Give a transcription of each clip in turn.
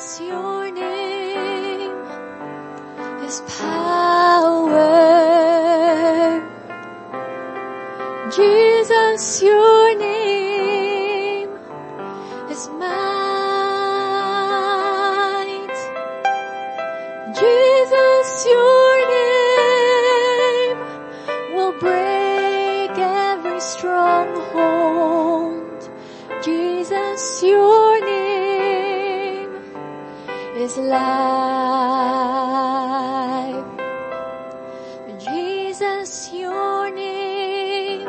Jesus, your name is power. Jesus, your name is might. Jesus, your name will break every stronghold. Jesus, your name is life. Jesus, your name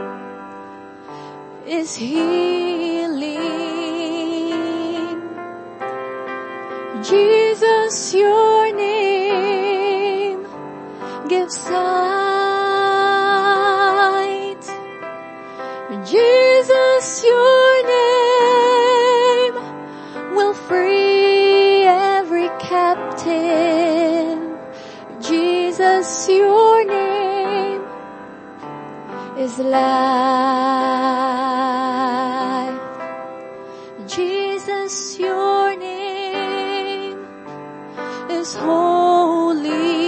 is healing. Jesus, your name gives sight. Jesus, your name will free every captive. Jesus, your name is life. Jesus, your name is holy.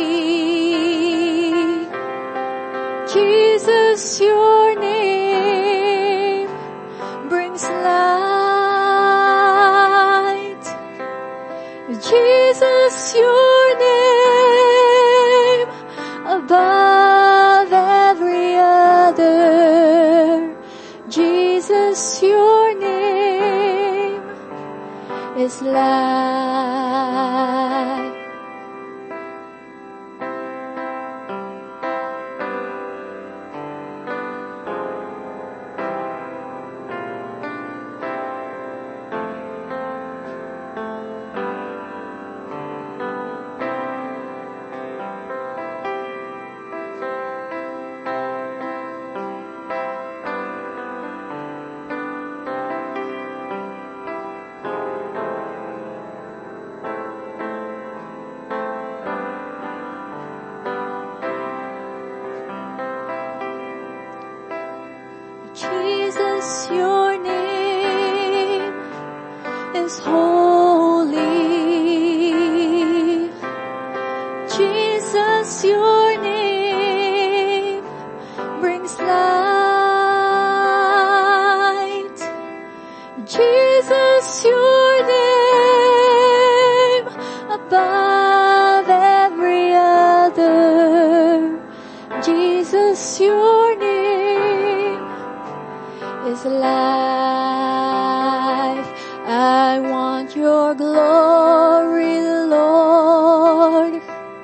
Jesus, your name brings light. Jesus, your name above every other. Jesus, your name is life. Jesus, your name is holy. Jesus, your name brings light. Jesus, your name above every other. Jesus, your name is life. I want your glory, Lord,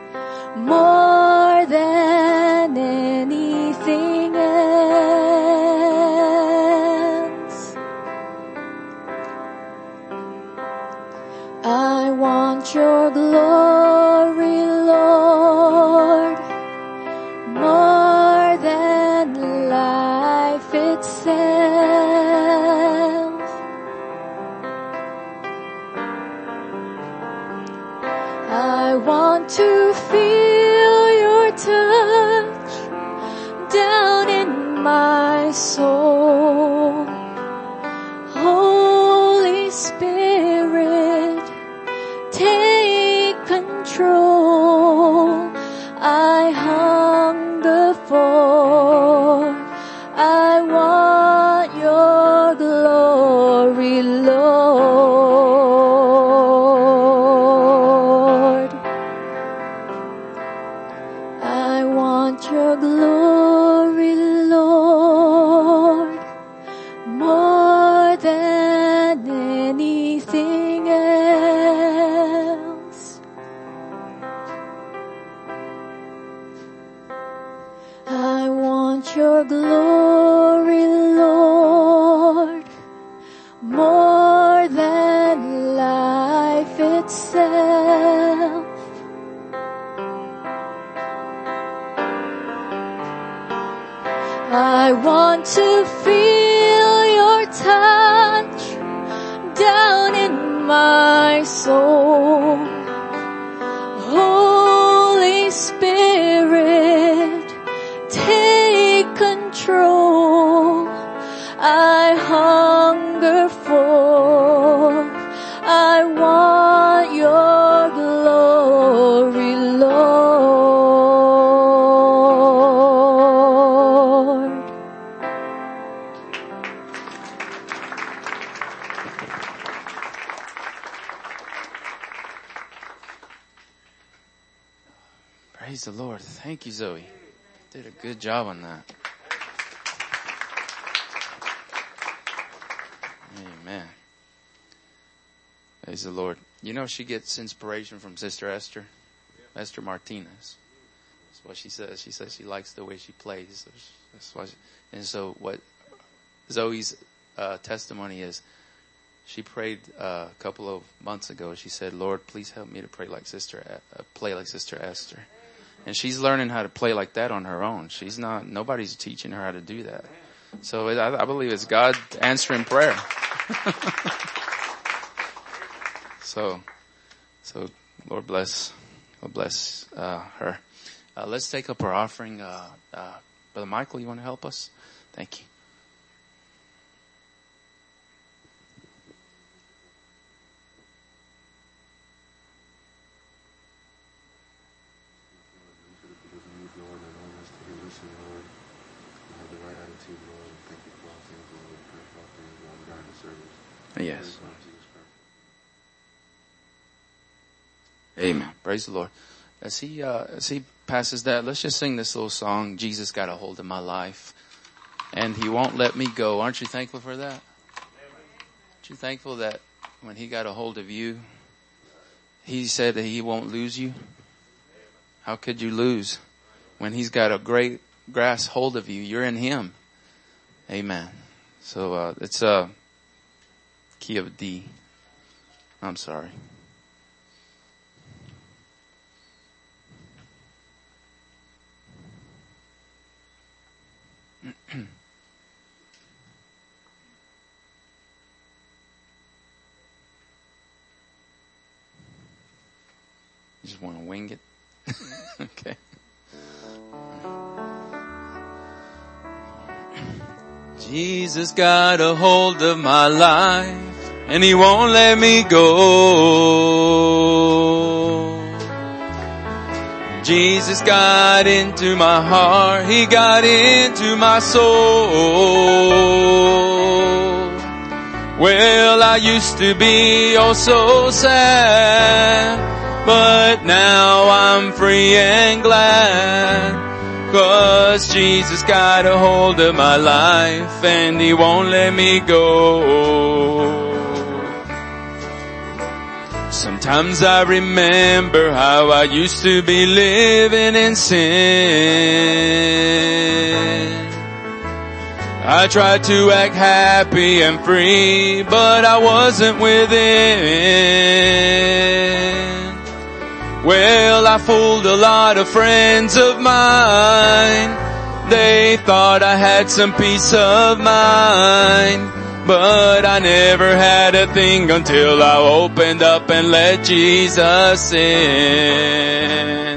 more than anything else. I want your glory, Lord, more than life itself. I want to feel your touch down in my soul. Holy Spirit, take control. I hunger for, I want your glory, Lord. I want your glory, Lord, more than anything else. I want your glory, Lord, more than life itself. I want to feel your touch down in my soul. Holy Spirit, take control. I hunger for, I want your Praise the Lord. Thank you, Zoe. Did a good job on that. Amen. Praise the Lord. You know, she gets inspiration from Sister Esther. Esther Martinez. That's what she says. She says she likes the way she plays. That's why and so what Zoe's testimony is, she prayed a couple of months ago. She said, Lord, please help me to play like Sister Esther. And she's learning how to play like that on her own. Nobody's teaching her how to do that. So I believe it's God answering prayer. So Lord bless her. Let's take up our offering. Brother Michael, you want to help us? Thank you. Yes. Amen. Praise the Lord. As he passes that, let's just sing this little song, Jesus Got a Hold of My Life, and He Won't Let Me Go. Aren't you thankful for that? Aren't you thankful that when He got a hold of you, He said that He won't lose you? How could you lose when He's got a great grasp hold of you? You're in Him. Amen. So it's key of D. I'm sorry. You just want to wing it? Okay. Jesus got a hold of my life and He won't let me go. Jesus got into my heart, He got into my soul. Well, I used to be oh so sad, but now I'm free and glad. 'Cause Jesus got a hold of my life and He won't let me go. Sometimes I remember how I used to be living in sin. I tried to act happy and free, but I wasn't within. Well, I fooled a lot of friends of mine. They thought I had some peace of mind, but I never had a thing until I opened up and let Jesus in.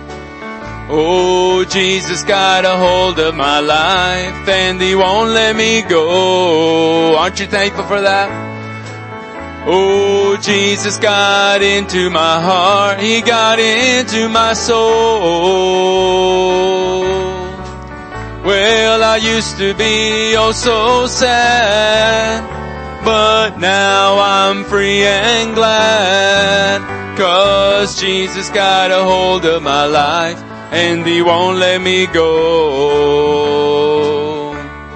Oh, Jesus got a hold of my life and He won't let me go. Aren't you thankful for that? Oh, Jesus got into my heart, He got into my soul. Well, I used to be oh so sad, but now I'm free and glad. 'Cause Jesus got a hold of my life and He won't let me go.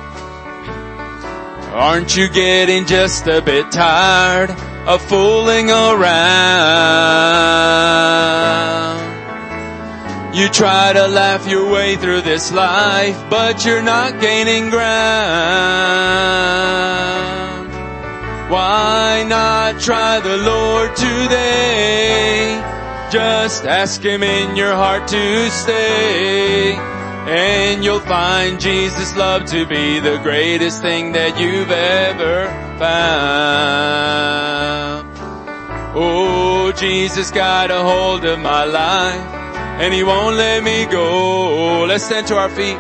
Aren't you getting just a bit tired of fooling around? You try to laugh your way through this life, but you're not gaining ground. Why not try the Lord today? Just ask Him in your heart to stay, and you'll find Jesus' love to be the greatest thing that you've ever found. Oh, Jesus got a hold of my life and He won't let me go. Let's stand to our feet.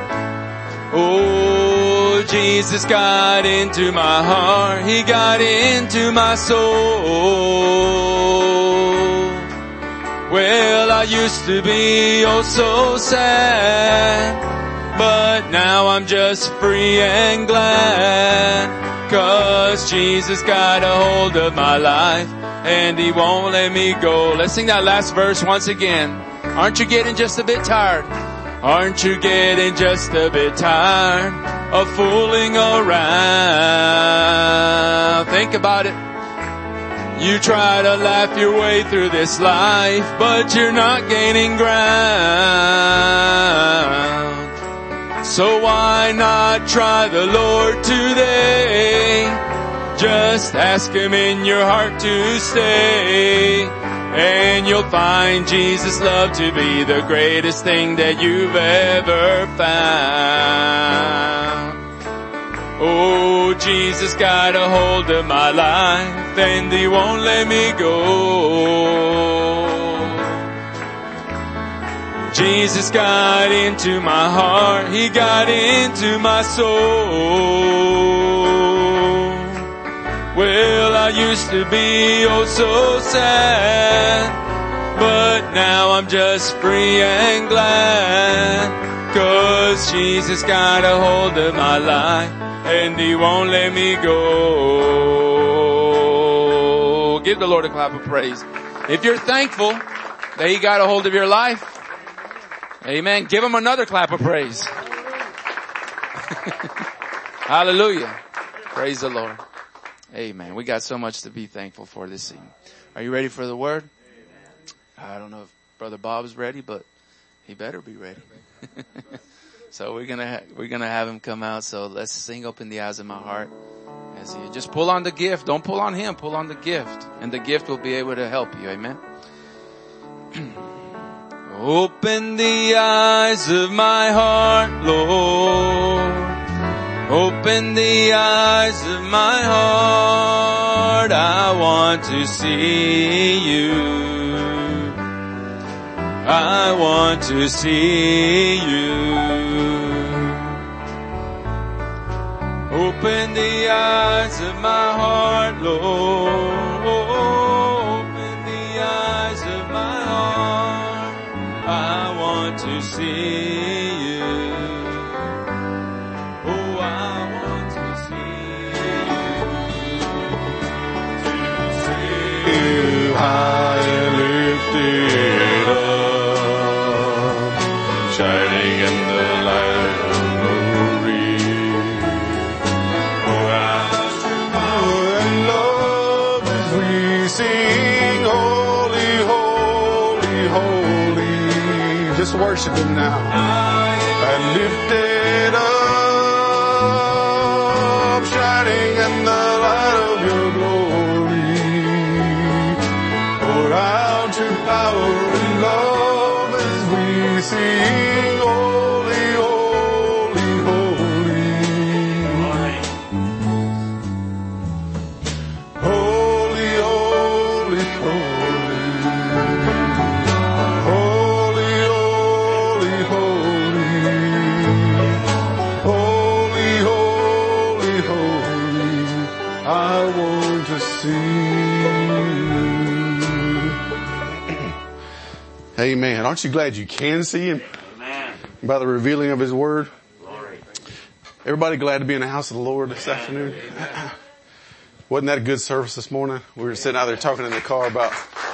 Oh, Jesus got into my heart, He got into my soul. Well, I used to be oh so sad, but now I'm just free and glad. 'Cause Jesus got a hold of my life and He won't let me go. Let's sing that last verse once again. Aren't you getting just a bit tired? Aren't you getting just a bit tired of fooling around? Think about it. You try to laugh your way through this life, but you're not gaining ground. So why not try the Lord today? Just ask Him in your heart to stay, and you'll find Jesus' love to be the greatest thing that you've ever found. Oh, Jesus got a hold of my life and He won't let me go. Jesus got into my heart, He got into my soul. Well, I used to be oh so sad, but now I'm just free and glad. 'Cause Jesus got a hold of my life and He won't let me go. Give the Lord a clap of praise. If you're thankful that He got a hold of your life, amen, give Him another clap of praise. Hallelujah. Praise the Lord. Amen. We got so much to be thankful for this evening. Are you ready for the word? I don't know if Brother Bob's ready, but he better be ready. So we're gonna have him come out. So let's sing Open the Eyes of My Heart. As you just pull on the gift. Don't pull on him. Pull on the gift, and the gift will be able to help you. Amen. Open the eyes of my heart, Lord. Open the eyes of my heart. I want to see You. I want to see You. Open the eyes of my heart, Lord. Open the eyes of my heart. I want to see You. Oh, I want to see You. To see You high and lifted up, shining in the light of glory. Pour out Your power and love as we sing, holy, holy, holy. Just worship Him now. And lifted up, shining in the light of Your glory. Pour out Your power and love as we sing, holy, holy, holy. Holy, holy, holy. Holy, holy, holy. Holy, holy, holy. I want to see You. Amen. Aren't you glad you can see Him? Amen. By the revealing of His Word. Glory. Everybody glad to be in the house of the Lord this afternoon? Wasn't that a good service this morning? We were sitting out there talking in the car about,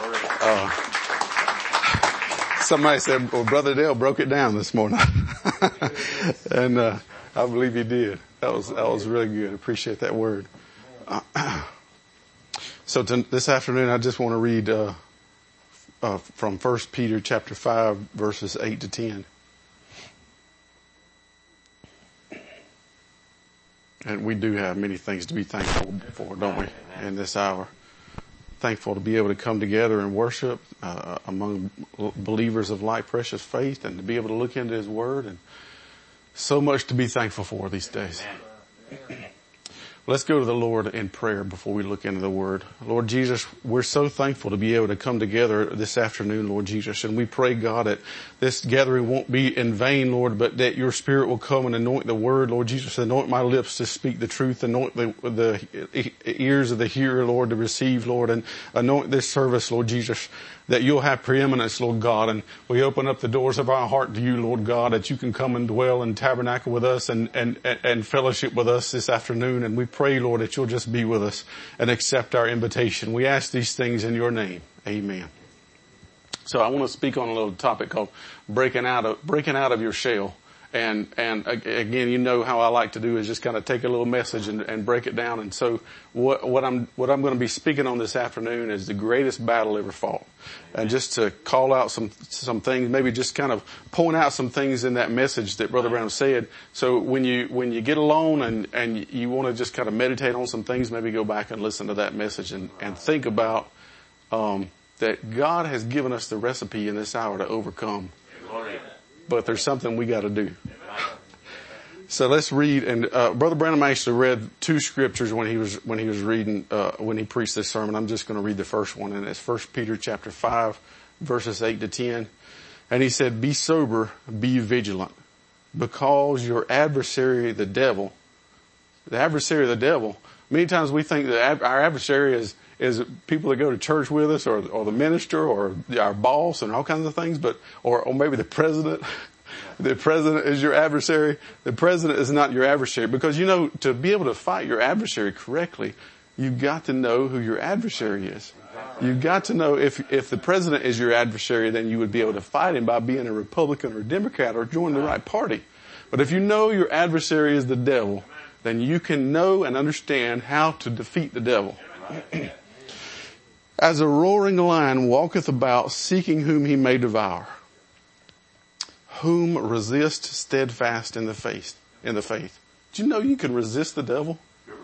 somebody said, well, Brother Dale broke it down this morning. And, I believe he did. That was really good. Appreciate that word. So this afternoon, I just want to read, from 1 Peter chapter 5 verses 8 to 10. And we do have many things to be thankful for, don't we, in this hour? Thankful to be able to come together and worship among believers of like precious faith, and to be able to look into His Word, and so much to be thankful for these days. Let's go to the Lord in prayer before we look into the Word. Lord Jesus, we're so thankful to be able to come together this afternoon, Lord Jesus. And we pray, God, that this gathering won't be in vain, Lord, but that Your Spirit will come and anoint the Word, Lord Jesus. Anoint my lips to speak the truth. Anoint the ears of the hearer, Lord, to receive, Lord. And anoint this service, Lord Jesus, that You'll have preeminence, Lord God. And we open up the doors of our heart to You, Lord God, that You can come and dwell and tabernacle with us and fellowship with us this afternoon. And we pray, Lord, that you'll just be with us and accept our invitation. We ask these things in your name. Amen. So I want to speak on a little topic called breaking out of your shell. And again, you know how I like to do is just kind of take a little message and break it down. And so what I'm going to be speaking on this afternoon is the greatest battle ever fought. And just to call out some things, maybe just kind of point out some things in that message that Brother Branham said. So when you get alone and you want to just kind of meditate on some things, maybe go back and listen to that message and think about, that God has given us the recipe in this hour to overcome. But there's something we got to do. So let's read. And Brother Branham actually read two scriptures when he was reading when he preached this sermon. I'm just going to read the first one, and it's 1 Peter chapter 5, verses 8 to 10. And he said, "Be sober, be vigilant, because your adversary, the devil." Many times we think that our adversary is people that go to church with us, or the minister, or our boss, and all kinds of things, or maybe the president. The president is your adversary. The president is not your adversary, because to be able to fight your adversary correctly, you've got to know who your adversary is. You've got to know if the president is your adversary, then you would be able to fight him by being a Republican or a Democrat or join the right party. But if you know your adversary is the devil, then you can know and understand how to defeat the devil. As a roaring lion walketh about, seeking whom he may devour, whom resist steadfast in the faith. Do you know you can resist the devil?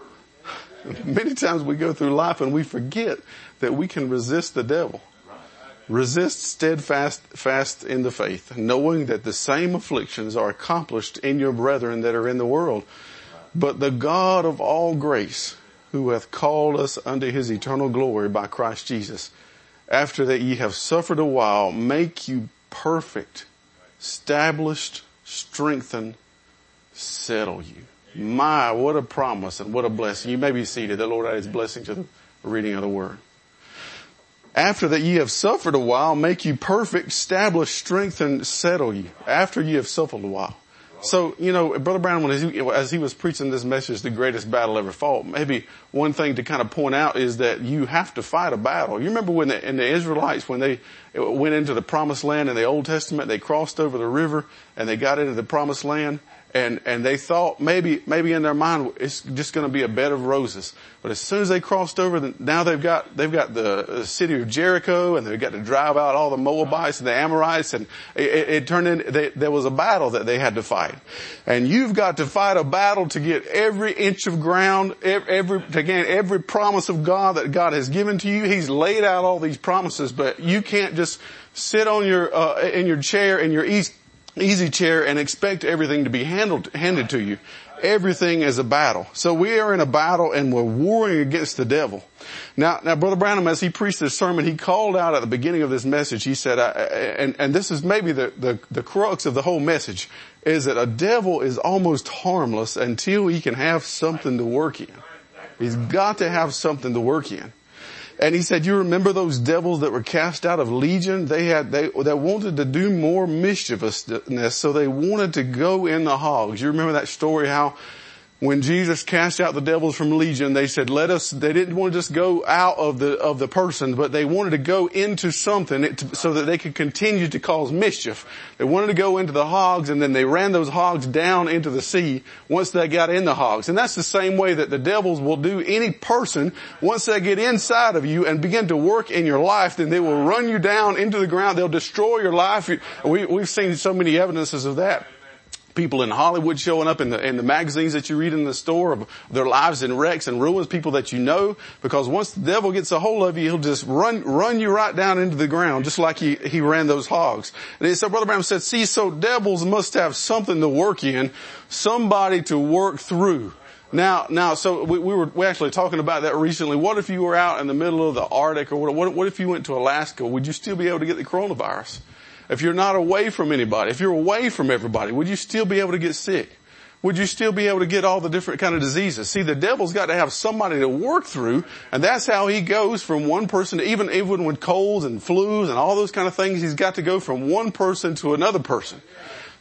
Many times we go through life and we forget that we can resist the devil. Resist steadfast in the faith, knowing that the same afflictions are accomplished in your brethren that are in the world. But the God of all grace, who hath called us unto his eternal glory by Christ Jesus, after that ye have suffered a while, make you perfect, established, strengthen, settle you. My, what a promise and what a blessing. You may be seated. The Lord add his blessing to the reading of the word. After that ye have suffered a while, make you perfect, establish, strengthen, settle you. After ye have suffered a while. So, Brother Branham, as he was preaching this message, the greatest battle ever fought, maybe one thing to kind of point out is that you have to fight a battle. You remember when the Israelites, when they went into the promised land in the Old Testament, they crossed over the river and they got into the promised land, and they thought maybe in their mind it's just going to be a bed of roses. But as soon as they crossed over, now they've got the city of Jericho, and they've got to drive out all the Moabites and the Amorites, and it turned in, there was a battle that they had to fight. And you've got to fight a battle to get every inch of ground, to gain every promise of God that God has given to you. He's laid out all these promises, but you can't just sit on in your chair, in your easy chair, and expect everything to be handed to you. Everything is a battle. So we are in a battle, and we're warring against the devil. Now Brother Branham, as he preached this sermon, he called out at the beginning of this message, he said, and this is maybe the crux of the whole message, is that a devil is almost harmless until he can have something to work in. He's got to have something to work in. And he said, you remember those devils that were cast out of Legion? They wanted to do more mischievousness, so they wanted to go in the hogs. You remember that story, how when Jesus cast out the devils from Legion, they said, they didn't want to just go out of the person, but they wanted to go into something so that they could continue to cause mischief. They wanted to go into the hogs, and then they ran those hogs down into the sea once they got in the hogs. And that's the same way that the devils will do any person. Once they get inside of you and begin to work in your life, then they will run you down into the ground. They'll destroy your life. We've seen so many evidences of that. People in Hollywood showing up in the magazines that you read in the store of their lives in wrecks and ruins, people that you know, because once the devil gets a hold of you, he'll just run you right down into the ground, just like he ran those hogs. And so Brother Branham said, see, so devils must have something to work in, somebody to work through. Now, so we were actually talking about that recently. What if you were out in the middle of the Arctic, or what if you went to Alaska? Would you still be able to get the coronavirus? If you're not away from anybody, if you're away from everybody, would you still be able to get sick? Would you still be able to get all the different kind of diseases? See, the devil's got to have somebody to work through, and that's how he goes from one person to even with colds and flus and all those kind of things, he's got to go from one person to another person.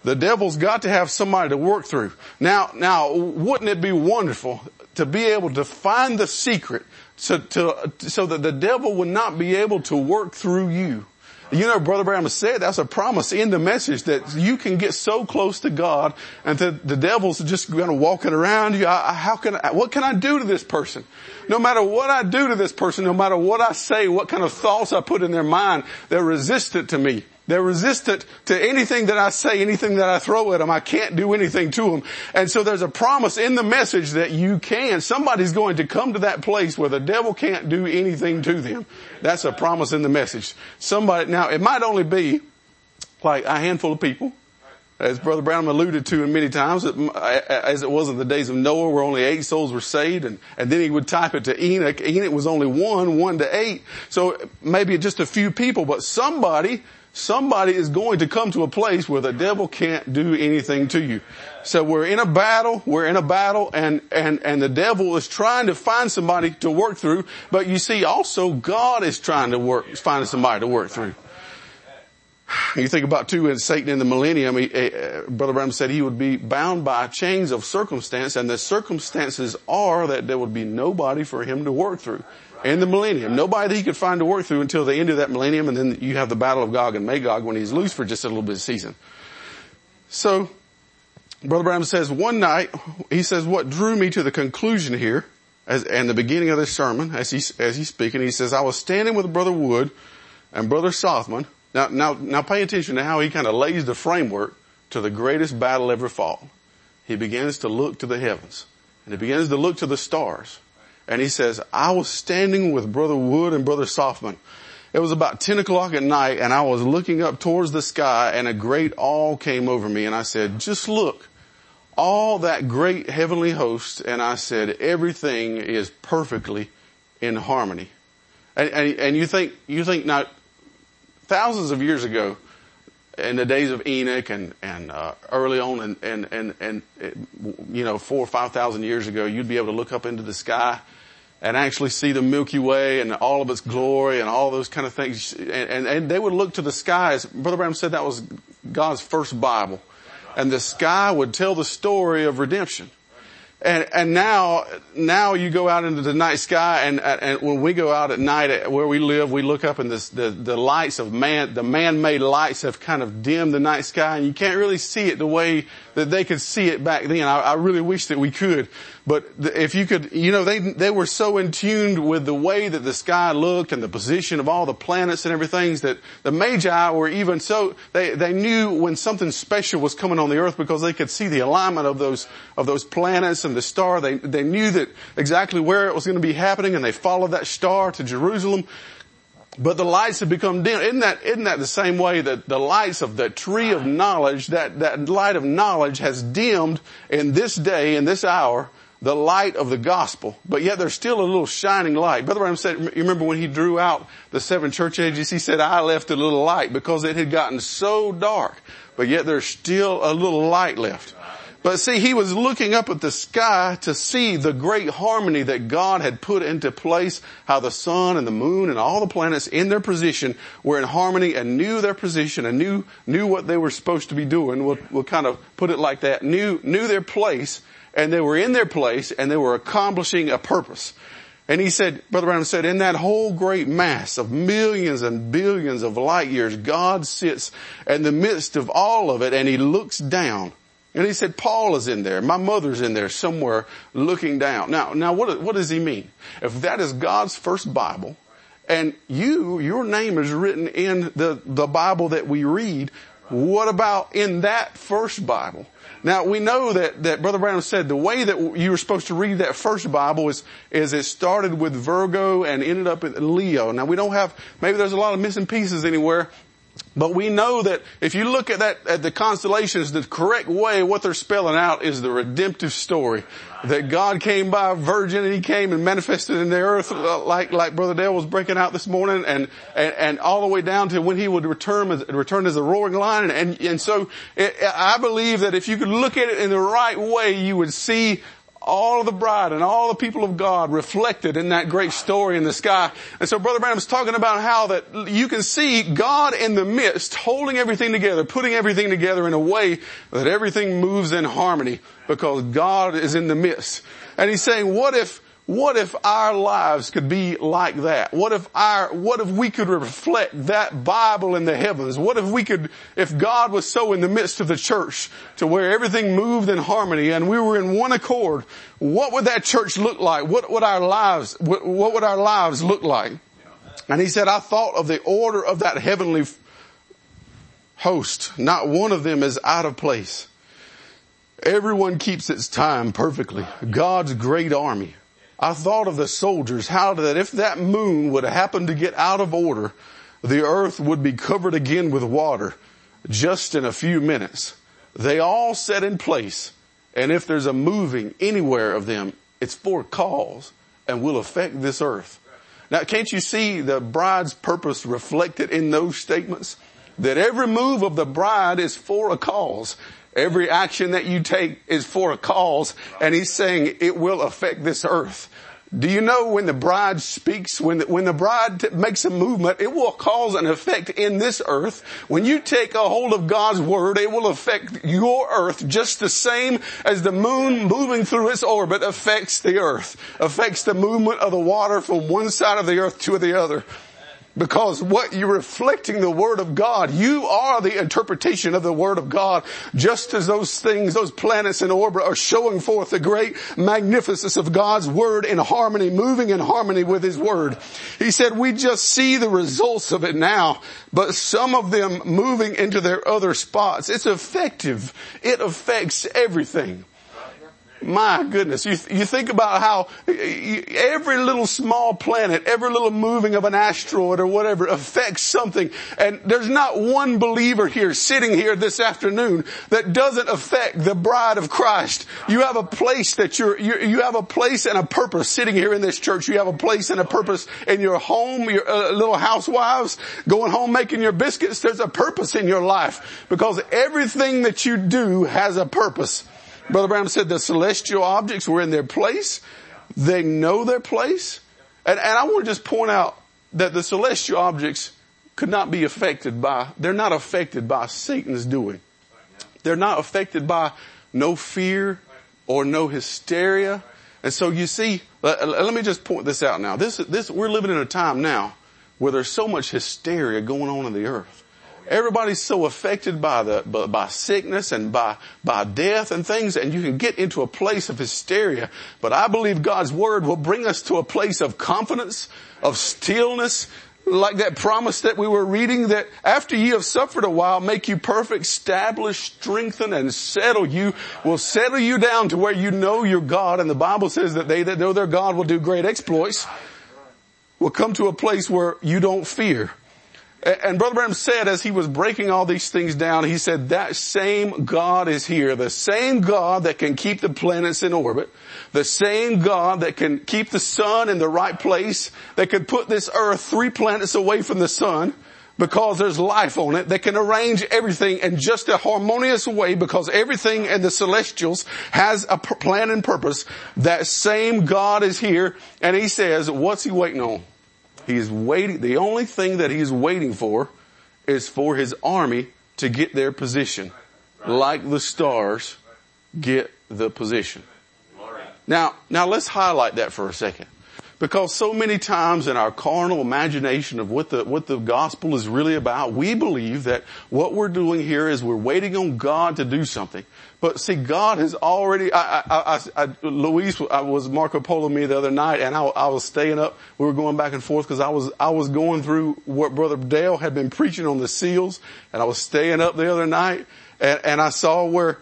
The devil's got to have somebody to work through. Now, wouldn't it be wonderful to be able to find the secret so that the devil would not be able to work through you? You know, Brother Branham said that's a promise in the message that you can get so close to God and that the devil's just kind of walking around you. What can I do to this person? No matter what I do to this person, no matter what I say, what kind of thoughts I put in their mind, they're resistant to me. They're resistant to anything that I say, anything that I throw at them. I can't do anything to them. And so there's a promise in the message that you can. Somebody's going to come to that place where the devil can't do anything to them. That's a promise in the message. Now it might only be like a handful of people, as Brother Branham alluded to many times, as it was in the days of Noah, where only 8 souls were saved, and then he would type it to Enoch. Enoch was only 1 to 8. So maybe just a few people, but somebody is going to come to a place where the devil can't do anything to you. So we're in a battle, and the devil is trying to find somebody to work through, but you see also God is trying to find somebody to work through. You think about too, in Satan in the millennium, Brother Branham said he would be bound by chains of circumstance, and the circumstances are that there would be nobody for him to work through. In the millennium, nobody that he could find to work through until the end of that millennium, and then you have the battle of Gog and Magog when he's loose for just a little bit of season. So, Brother Branham says one night, he says what drew me to the conclusion here, and the beginning of this sermon, as he's speaking, he says, I was standing with Brother Wood and Brother Sothman. Now pay attention to how he kind of lays the framework to the greatest battle ever fought. He begins to look to the heavens, and he begins to look to the stars. And he says, I was standing with Brother Wood and Brother Sothman. It was about 10 o'clock at night, and I was looking up towards the sky, and a great awe came over me. And I said, just look, all that great heavenly host. And I said, everything is perfectly in harmony. And you think now, thousands of years ago, in the days of Enoch and early on and 4,000 or 5,000 years ago, you'd be able to look up into the sky and actually see the Milky Way and all of its glory and all those kind of things. And they would look to the skies. Brother Branham said that was God's first Bible. And the sky would tell the story of redemption. And now you go out into the night sky, and when we go out at night where we live, we look up and the lights of the man-made lights have kind of dimmed the night sky, and you can't really see it the way that they could see it back then. I really wish that we could. But if you could, they were so in tune with the way that the sky looked and the position of all the planets and everything that the Magi were even so, they knew when something special was coming on the earth because they could see the alignment of those planets and the star. They knew that exactly where it was going to be happening, and they followed that star to Jerusalem. But the lights have become dim. Isn't that the same way that the lights of the tree of knowledge, that light of knowledge has dimmed in this day, in this hour, the light of the gospel, but yet there's still a little shining light. Brother Branham said, you remember when he drew out the 7 church ages, he said, I left a little light because it had gotten so dark, but yet there's still a little light left. But see, he was looking up at the sky to see the great harmony that God had put into place, how the sun and the moon and all the planets in their position were in harmony and knew their position and knew what they were supposed to be doing. We'll kind of put it like that, knew their place. And they were in their place, and they were accomplishing a purpose. And he said, Brother Branham said, in that whole great mass of millions and billions of light years, God sits in the midst of all of it, and he looks down. And he said, Paul is in there. My mother's in there somewhere looking down. Now what does he mean? If that is God's first Bible, and your name is written in the Bible that we read, what about in that first Bible? Now we know that Brother Branham said the way that you were supposed to read that first Bible is it started with Virgo and ended up at Leo. Now we don't have, maybe there's a lot of missing pieces anywhere, but we know that if you look at the constellations, the correct way, what they're spelling out is the redemptive story. That God came by a virgin, and he came and manifested in the earth like Brother Dale was breaking out this morning, and all the way down to when he would return as a roaring lion. And so I believe that if you could look at it in the right way, you would see all of the bride and all the people of God reflected in that great story in the sky. And so Brother Branham's talking about how that you can see God in the midst, holding everything together, putting everything together in a way that everything moves in harmony because God is in the midst. And he's saying, what if our lives could be like that? What if we could reflect that Bible in the heavens? What if God was so in the midst of the church to where everything moved in harmony and we were in one accord? What would that church look like? What would our lives look like? And he said, I thought of the order of that heavenly host. Not one of them is out of place. Everyone keeps its time perfectly. God's great army. I thought of the soldiers, how that if that moon would happen to get out of order, the earth would be covered again with water just in a few minutes. They all set in place, and if there's a moving anywhere of them, it's for a cause and will affect this earth. Now, can't you see the bride's purpose reflected in those statements? That every move of the bride is for a cause. Every action that you take is for a cause, and he's saying it will affect this earth. Do you know when the bride speaks, when the bride makes a movement, it will cause an effect in this earth. When you take a hold of God's word, it will affect your earth just the same as the moon moving through its orbit affects the earth, affects the movement of the water from one side of the earth to the other. Because what you're reflecting the Word of God, you are the interpretation of the Word of God, just as those things, those planets in orbit are showing forth the great magnificence of God's Word in harmony, moving in harmony with His Word. He said, we just see the results of it now, but some of them moving into their other spots. It's effective. It affects everything. My goodness, you think about how every little small planet, every little moving of an asteroid or whatever affects something. And there's not one believer here sitting here this afternoon that doesn't affect the bride of Christ. You have a place that you have a place and a purpose sitting here in this church. You have a place and a purpose in your home, your little housewives going home making your biscuits. There's a purpose in your life because everything that you do has a purpose. Brother Branham said the celestial objects were in their place. They know their place. And I want to just point out that the celestial objects could not be they're not affected by Satan's doing. They're not affected by no fear or no hysteria. And so you see, let me just point this out now. We're living in a time now where there's so much hysteria going on in the earth. Everybody's so affected by sickness and by death and things, and you can get into a place of hysteria. But I believe God's Word will bring us to a place of confidence, of stillness, like that promise that we were reading, that after you have suffered a while, make you perfect, establish, strengthen, and settle you, will settle you down to where you know your God. And the Bible says that they that know their God will do great exploits, will come to a place where you don't fear. And Brother Branham said, as he was breaking all these things down, he said, that same God is here. The same God that can keep the planets in orbit. The same God that can keep the sun in the right place. That could put this earth 3 planets away from the sun because there's life on it. That can arrange everything in just a harmonious way because everything in the celestials has a plan and purpose. That same God is here. And he says, what's he waiting on? He's waiting. The only thing that he's waiting for is for his army to get their position. Like the stars get the position. Now let's highlight that for a second. Because so many times in our carnal imagination of what the gospel is really about, we believe that what we're doing here is we're waiting on God to do something. But see, God has already, Luis was Marco Polo me the other night, and I was staying up. We were going back and forth because I was going through what Brother Dale had been preaching on the seals, and I was staying up the other night, and I saw where,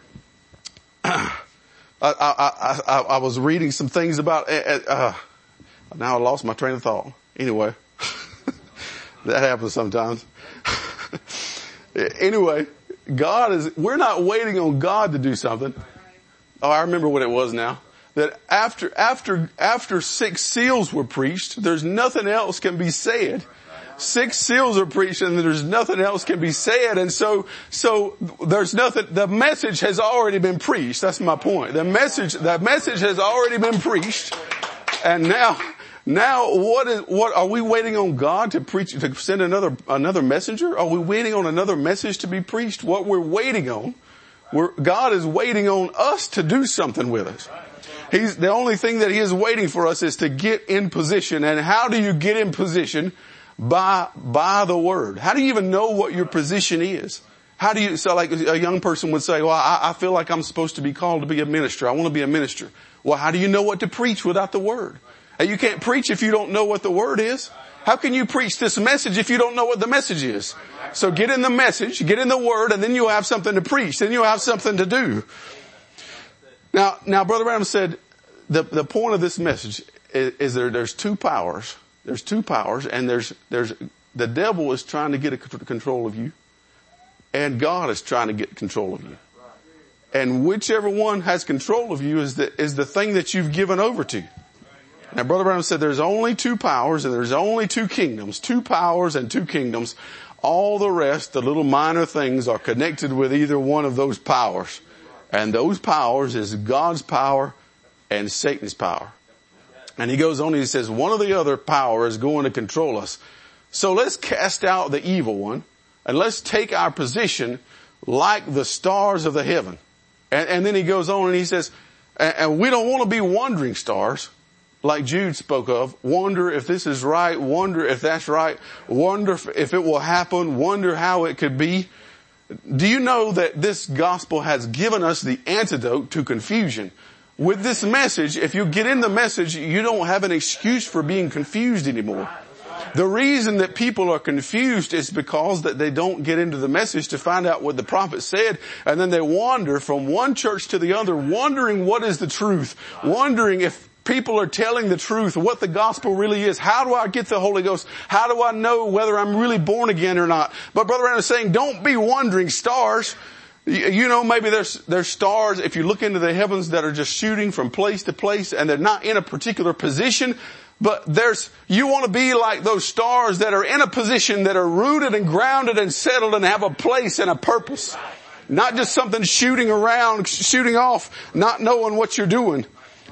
I was reading some things about, now I lost my train of thought. Anyway, that happens sometimes. Anyway, we're not waiting on God to do something. Oh, I remember what it was now. That after 6 seals were preached, there's nothing else can be said. 6 seals are preached and there's nothing else can be said. And so there's nothing, the message has already been preached. That's my point. The message has already been preached. And now what are we waiting on God to preach, to send another messenger? Are we waiting on another message to be preached? What we're waiting on, God is waiting on us to do something with us. The only thing that He is waiting for us is to get in position. And how do you get in position? By the Word. How do you even know what your position is? So like a young person would say, well, I feel like I'm supposed to be called to be a minister. I want to be a minister. Well, how do you know what to preach without the Word? And you can't preach if you don't know what the Word is. How can you preach this message if you don't know what the message is? So get in the message, get in the Word, and then you'll have something to preach. Then you'll have something to do. Now Brother Branham said the point of this message is there's 2 powers. There's 2 powers, and there's the devil is trying to get control of you, and God is trying to get control of you. And whichever one has control of you is the thing that you've given over to. Now Brother Branham said there's only 2 powers and there's only 2 kingdoms, 2 powers and 2 kingdoms. All the rest, the little minor things, are connected with either one of those powers. And those powers is God's power and Satan's power. And he goes on and he says, one or the other power is going to control us. So let's cast out the evil one and let's take our position like the stars of the heaven. And then he goes on and he says, and we don't want to be wandering stars like Jude spoke of. Wonder if this is right. Wonder if that's right. Wonder if it will happen. Wonder how it could be. Do you know that this gospel has given us the antidote to confusion? With this message, if you get in the message, you don't have an excuse for being confused anymore. The reason that people are confused is because that they don't get into the message to find out what the prophet said, and then they wander from one church to the other, wondering what is the truth, wondering if people are telling the truth, what the gospel really is. How do I get the Holy Ghost? How do I know whether I'm really born again or not? But Brother Branham is saying, don't be wandering stars. You know, maybe there's stars, if you look into the heavens, that are just shooting from place to place and they're not in a particular position. But you want to be like those stars that are in a position, that are rooted and grounded and settled and have a place and a purpose. Not just something shooting around, shooting off, not knowing what you're doing.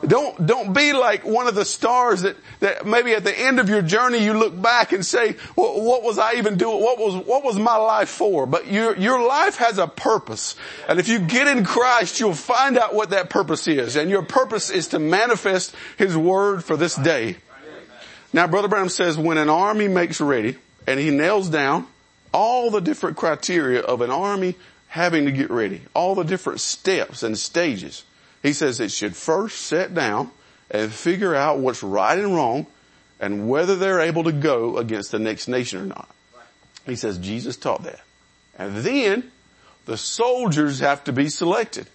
Don't be like one of the stars that maybe at the end of your journey you look back and say, well, what was I even doing? What was my life for? But your life has a purpose. And if you get in Christ, you'll find out what that purpose is. And your purpose is to manifest His Word for this day. Now Brother Branham says when an army makes ready, and he nails down all the different criteria of an army having to get ready, all the different steps and stages. He says it should first sit down and figure out what's right and wrong and whether they're able to go against the next nation or not. He says Jesus taught that. And then the soldiers have to be selected.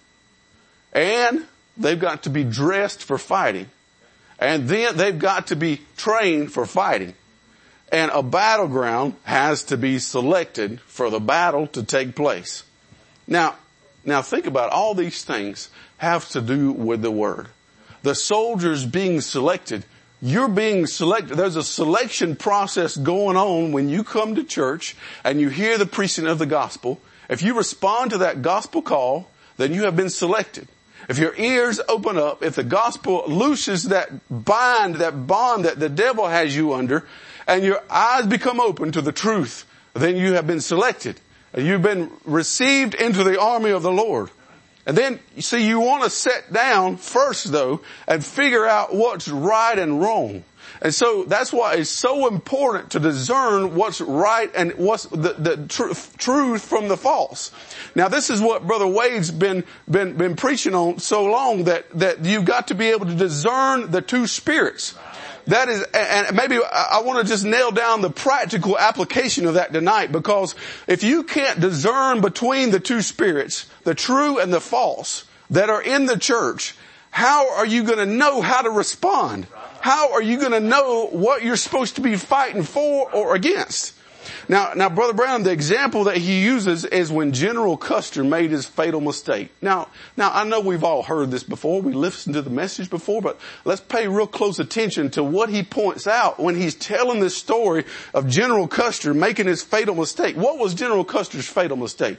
And they've got to be dressed for fighting. And then they've got to be trained for fighting. And a battleground has to be selected for the battle to take place. Now think about it. All these things have to do with the Word. The soldiers being selected, you're being selected. There's a selection process going on when you come to church and you hear the preaching of the gospel. If you respond to that gospel call, then you have been selected. If your ears open up, if the gospel looses that bond that the devil has you under, and your eyes become open to the truth, then you have been selected. You've been received into the army of the Lord. And then, you see, you want to sit down first, though, and figure out what's right and wrong. And so that's why it's so important to discern what's right and what's the truth from the false. Now, this is what Brother Wade's been preaching on so long, that you've got to be able to discern the 2 spirits. That is, and maybe I want to just nail down the practical application of that tonight, because if you can't discern between the 2 spirits, the true and the false, that are in the church, how are you going to know how to respond? How are you going to know what you're supposed to be fighting for or against? Now, Brother Brown, the example that he uses is when General Custer made his fatal mistake. Now, I know we've all heard this before. We listened to the message before, but let's pay real close attention to what he points out when he's telling this story of General Custer making his fatal mistake. What was General Custer's fatal mistake?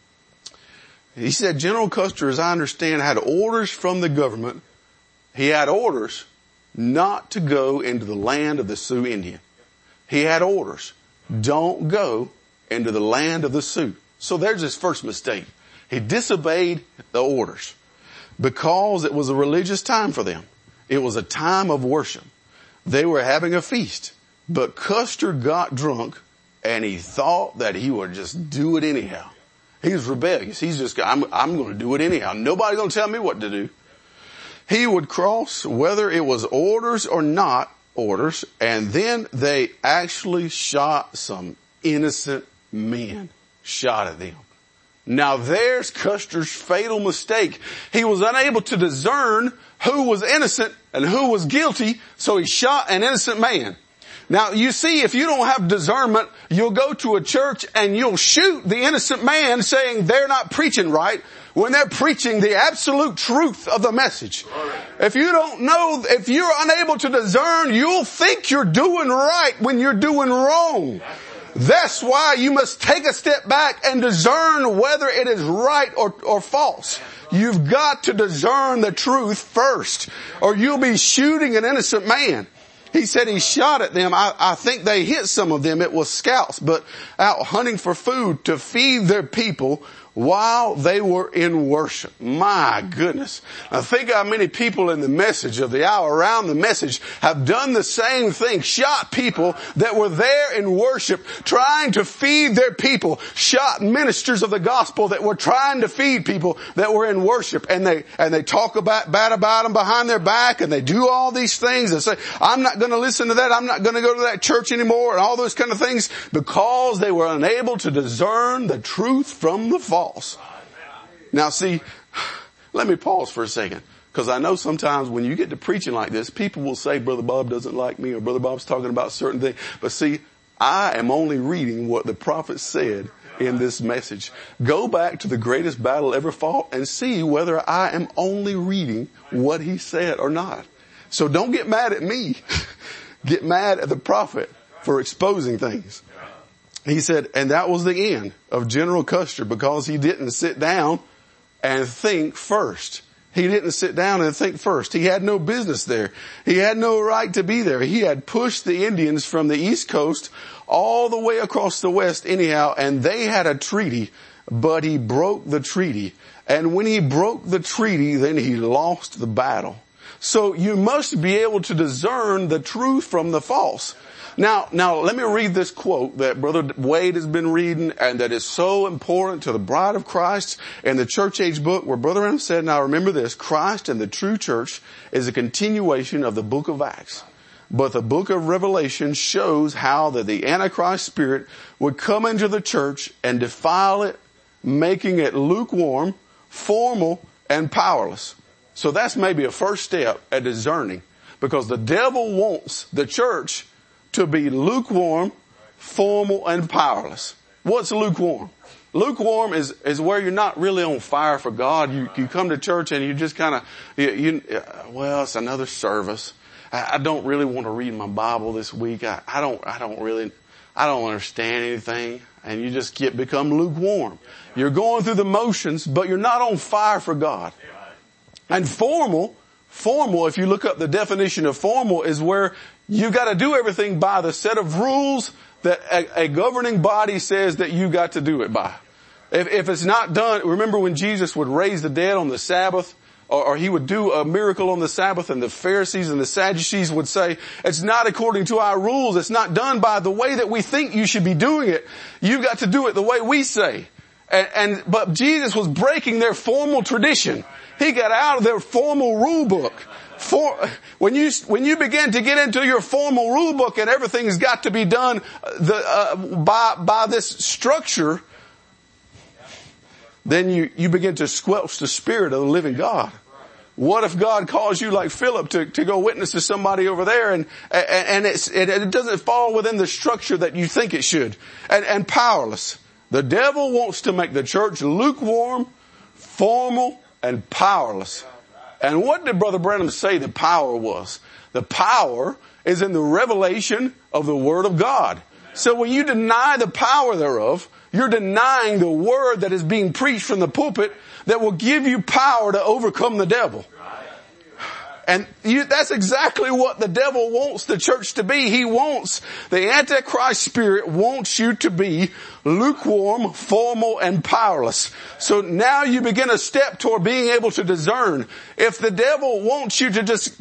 He said General Custer, as I understand, had orders from the government. He had orders not to go into the land of the Sioux Indian. He had orders. Don't go into the land of the Sioux. So there's his first mistake. He disobeyed the orders because it was a religious time for them. It was a time of worship. They were having a feast, but Custer got drunk and he thought that he would just do it anyhow. He was rebellious. He's just, I'm going to do it anyhow. Nobody's going to tell me what to do. He would cross whether it was orders or not orders, and then they actually shot some innocent men. Shot at them. Now there's Custer's fatal mistake. He was unable to discern who was innocent and who was guilty, so he shot an innocent man. Now you see, if you don't have discernment, you'll go to a church and you'll shoot the innocent man saying they're not preaching right when they're preaching the absolute truth of the message. If you don't know, if you're unable to discern, you'll think you're doing right when you're doing wrong. That's why you must take a step back and discern whether it is right or false. You've got to discern the truth first, or you'll be shooting an innocent man. He said he shot at them. I think they hit some of them. It was scouts, but out hunting for food to feed their people while they were in worship. My goodness. Now think how many people in the message of the hour around the message have done the same thing. Shot people that were there in worship trying to feed their people. Shot ministers of the gospel that were trying to feed people that were in worship. And they talk bad about them behind their back, and they do all these things and say, I'm not going to listen to that. I'm not going to go to that church anymore, and all those kind of things, because they were unable to discern the truth from the false. Now see, let me pause for a second, because I know sometimes when you get to preaching like this, people will say, Brother Bob doesn't like me, or Brother Bob's talking about certain things. But see, I am only reading what the prophet said in this message. Go back to the greatest battle ever fought and see whether I am only reading what he said or not. So don't get mad at me. Get mad at the prophet for exposing things. He said, and that was the end of General Custer, because he didn't sit down and think first. He didn't sit down and think first. He had no business there. He had no right to be there. He had pushed the Indians from the East Coast all the way across the West anyhow, and they had a treaty, but he broke the treaty. And when he broke the treaty, then he lost the battle. So you must be able to discern the truth from the false. Now let me read this quote that Brother Wade has been reading, and that is so important to the bride of Christ in the church age book, where Brother Branham said, now remember this, Christ and the true church is a continuation of the book of Acts. But the book of Revelation shows how that the Antichrist spirit would come into the church and defile it, making it lukewarm, formal, and powerless. So that's maybe a first step at discerning, because the devil wants the church to be lukewarm, formal, and powerless. What's lukewarm? Lukewarm is where you're not really on fire for God. You come to church and you just kind of, well, it's another service. I don't really want to read my Bible this week. I don't understand anything. And you just become lukewarm. You're going through the motions, but you're not on fire for God. And formal, if you look up the definition of formal, is where you got to do everything by the set of rules that a governing body says that you got to do it by. If it's not done, remember when Jesus would raise the dead on the Sabbath, or he would do a miracle on the Sabbath, and the Pharisees and the Sadducees would say, it's not according to our rules. It's not done by the way that we think you should be doing it. You got to do it the way we say. But Jesus was breaking their formal tradition. He got out of their formal rule book. When you begin to get into your formal rule book and everything's got to be done by this structure, then you begin to squelch the spirit of the living God. What if God calls you like Philip to go witness to somebody over there and it doesn't fall within the structure that you think it should and powerless. The devil wants to make the church lukewarm, formal, and powerless. And what did Brother Branham say the power was? The power is in the revelation of the Word of God. So when you deny the power thereof, you're denying the Word that is being preached from the pulpit that will give you power to overcome the devil. And that's exactly what the devil wants the church to be. He wants, the Antichrist spirit wants you to be lukewarm, formal, and powerless. So now you begin a step toward being able to discern. If the devil wants you to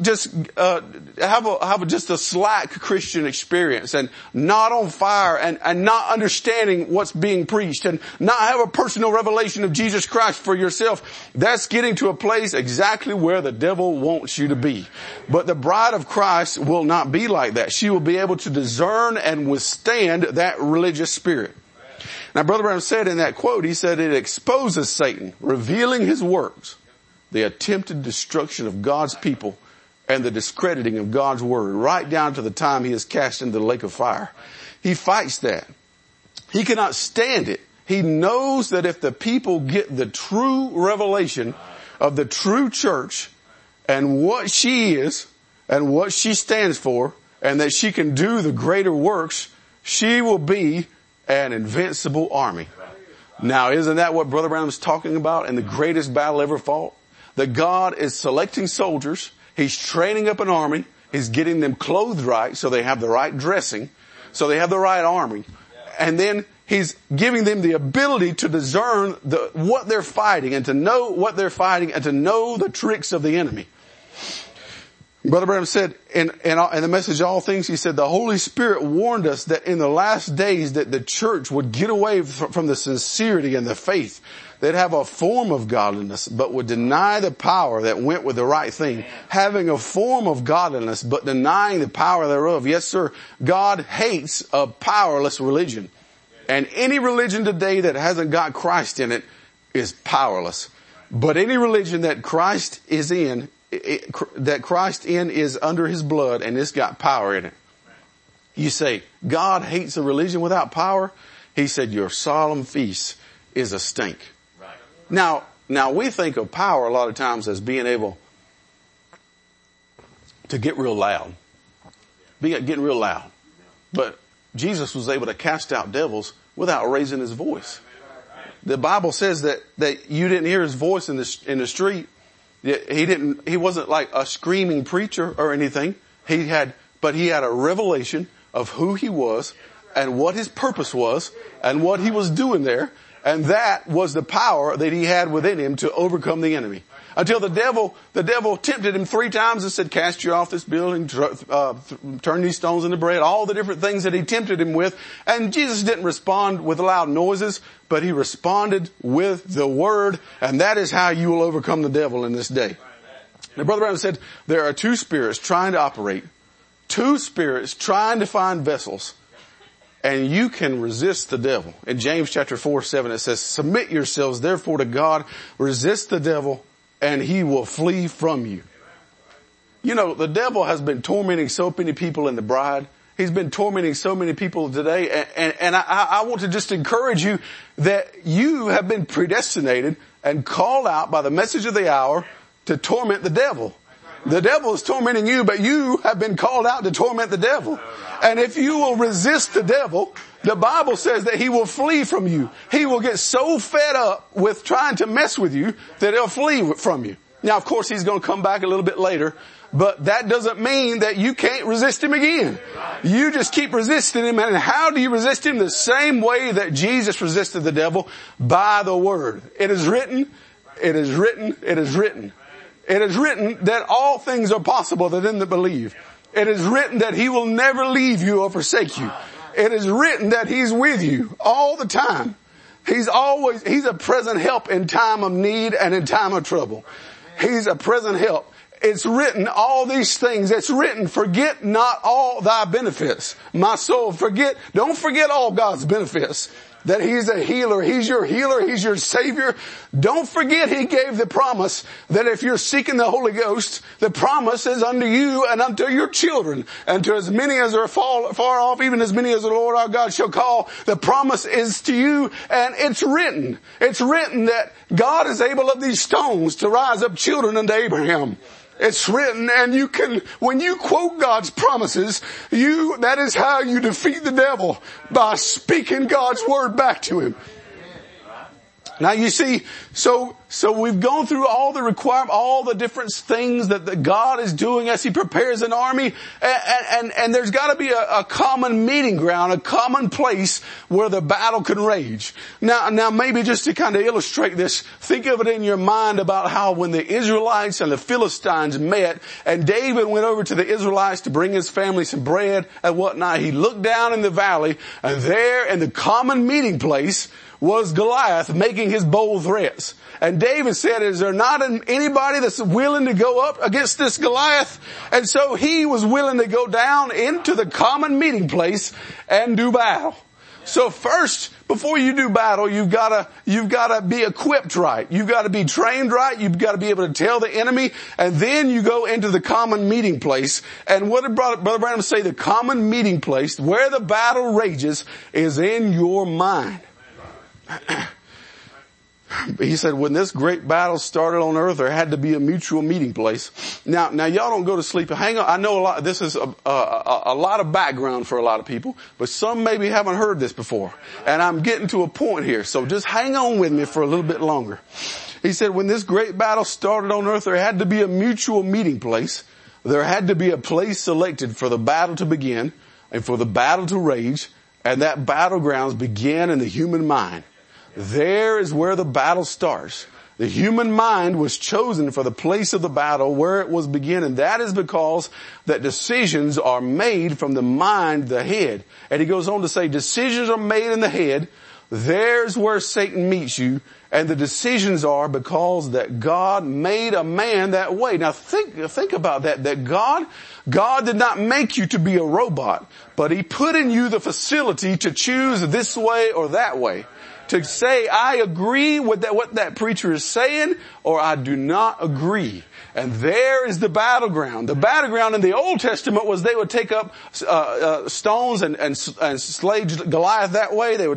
have just a slack Christian experience and not on fire and not understanding what's being preached and not have a personal revelation of Jesus Christ for yourself, that's getting to a place exactly where the devil wants you to be. But the bride of Christ will not be like that. She will be able to discern and withstand that religious spirit. Now, Brother Branham said in that quote, he said, it exposes Satan, revealing his works, the attempted destruction of God's people, and the discrediting of God's word, right down to the time he is cast into the lake of fire. He fights that. He cannot stand it. He knows that if the people get the true revelation of the true church and what she is and what she stands for, and that she can do the greater works, she will be an invincible army. Now, isn't that what Brother Branham is talking about in the greatest battle ever fought? That God is selecting soldiers. He's training up an army. He's getting them clothed right so they have the right dressing, so they have the right army. And then He's giving them the ability to discern what they're fighting and to know what they're fighting and to know the tricks of the enemy. Brother Branham said in the message All Things, he said the Holy Spirit warned us that in the last days that the church would get away from the sincerity and the faith. They'd have a form of godliness, but would deny the power that went with the right thing. Having a form of godliness, but denying the power thereof. Yes, sir. God hates a powerless religion. And any religion today that hasn't got Christ in it is powerless. But any religion that Christ is in, that Christ in is under His blood and it's got power in it. You say, God hates a religion without power? He said, your solemn feast is a stink. Right. Now we think of power a lot of times as being able to get real loud. Getting real loud. But Jesus was able to cast out devils without raising His voice. The Bible says that you didn't hear His voice in the street. He wasn't like a screaming preacher or anything. But he had a revelation of who He was and what His purpose was and what He was doing there. And that was the power that He had within Him to overcome the enemy. Until the devil tempted Him 3 times and said, cast you off this building, turn these stones into bread, all the different things that he tempted Him with. And Jesus didn't respond with loud noises, but He responded with the Word. And that is how you will overcome the devil in this day. Now, Brother Branham said, there are 2 spirits trying to operate. 2 spirits trying to find vessels. And you can resist the devil. In James chapter 4:7 it says, submit yourselves therefore to God, resist the devil, and he will flee from you. You know, the devil has been tormenting so many people in the bride. He's been tormenting so many people today. And I want to just encourage you that you have been predestinated and called out by the message of the hour to torment the devil. The devil is tormenting you, but you have been called out to torment the devil. And if you will resist the devil, the Bible says that he will flee from you. He will get so fed up with trying to mess with you that he'll flee from you. Now, of course, he's going to come back a little bit later, but that doesn't mean that you can't resist him again. You just keep resisting him. And how do you resist him? The same way that Jesus resisted the devil, by the Word. It is written, it is written, it is written. It is written that all things are possible to them that believe. It is written that He will never leave you or forsake you. It is written that He's with you all the time. He's a present help in time of need and in time of trouble. He's a present help. It's written all these things. It's written, forget not all thy benefits. My soul, don't forget all God's benefits. that He's a healer. He's your healer. He's your Savior. Don't forget He gave the promise that if you're seeking the Holy Ghost, the promise is unto you and unto your children, and to as many as are far off, even as many as the Lord our God shall call. The promise is to you, and it's written. It's written that God is able of these stones to rise up children unto Abraham. It's written, and you can, when you quote God's promises, that is how you defeat the devil, by speaking God's word back to him. Now you see, so we've gone through all the different things that God is doing as He prepares an army, and there's got to be a common meeting ground, a common place where the battle can rage. Now maybe just to kind of illustrate this, think of it in your mind about how when the Israelites and the Philistines met, and David went over to the Israelites to bring his family some bread and whatnot, he looked down in the valley, and there in the common meeting place was Goliath making his bold threats. And David said, is there not anybody that's willing to go up against this Goliath? And so he was willing to go down into the common meeting place and do battle. So first, before you do battle, you've gotta be equipped right. You've gotta be trained right. You've gotta be able to tell the enemy. And then you go into the common meeting place. And what did Brother Branham say? The common meeting place where the battle rages is in your mind. He said, when this great battle started on earth, there had to be a mutual meeting place. Now y'all don't go to sleep. Hang on. I know this is a lot of background for a lot of people, but some maybe haven't heard this before. And I'm getting to a point here. So just hang on with me for a little bit longer. He said, when this great battle started on earth, there had to be a mutual meeting place. There had to be a place selected for the battle to begin and for the battle to rage. And that battlegrounds began in the human mind. There is where the battle starts. The human mind was chosen for the place of the battle where it was beginning. That is because that decisions are made from the mind, the head. And he goes on to say, decisions are made in the head. There's where Satan meets you. And the decisions are because that God made a man that way. Now think about that God did not make you to be a robot, but He put in you the facility to choose this way or that way. To say, I agree with what that preacher is saying, or I do not agree. And there is the battleground. The battleground in the Old Testament was they would take up stones and slay Goliath that way. They would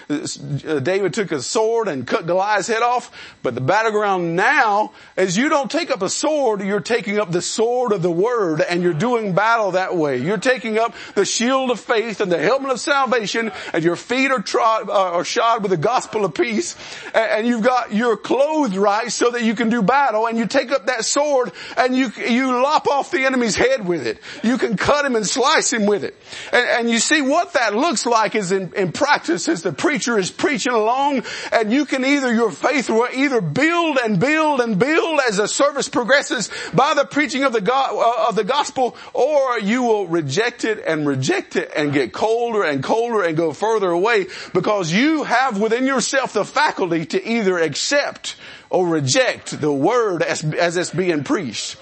David took a sword and cut Goliath's head off. But the battleground now is you don't take up a sword, you're taking up the sword of the Word, and you're doing battle that way. You're taking up the shield of faith and the helmet of salvation, and your feet are shod with the gospel of peace, and you're clothed right so that you can do battle, and you take up that sword and you lop off the enemy's head with it. You can cut him and slice him with it. And you see what that looks like is in practice as the preacher is preaching along, and you can your faith will either build and build and build as the service progresses by the preaching of the gospel, or you will reject it and get colder and colder and go further away, because you have within yourself the faculty to either accept or reject the word as it's being preached.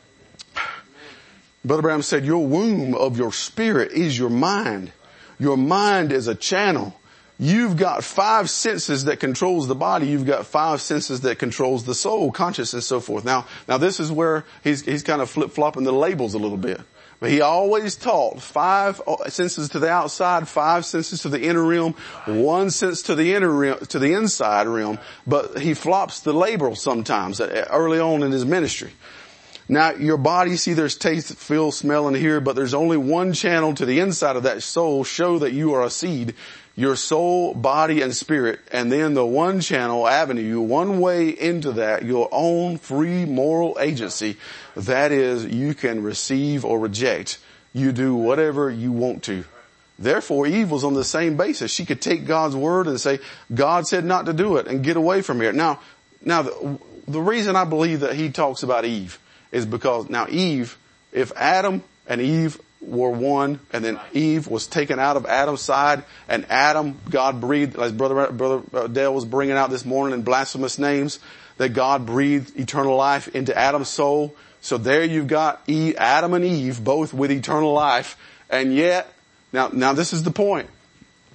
Brother Branham said, your womb of your spirit is your mind. Your mind is a channel. You've got 5 senses that controls the body. You've got 5 senses that controls the soul, conscience, and so forth. Now this is where he's kind of flip-flopping the labels a little bit. But he always taught 5 senses to the outside, 5 senses to the inner realm, 1 sense to the inner realm, to the inside realm. But he flops the label sometimes early on in his ministry. Now your body, see, there's taste, feel, smell, and hear, but there's only 1 channel to the inside of that soul. Show that you are a seed. Your soul, body, and spirit. And then the 1 channel avenue, 1 way into that, your own free moral agency. That is, you can receive or reject. You do whatever you want to. Therefore, Eve was on the same basis. She could take God's word and say, God said not to do it, and get away from here. Now the reason I believe that he talks about Eve is because now Eve, if Adam and Eve were one, and then Eve was taken out of Adam's side, and Adam, God breathed, as Brother Dale was bringing out this morning in blasphemous names, that God breathed eternal life into Adam's soul. So there you've got Adam and Eve, both with eternal life, and yet, now this is the point.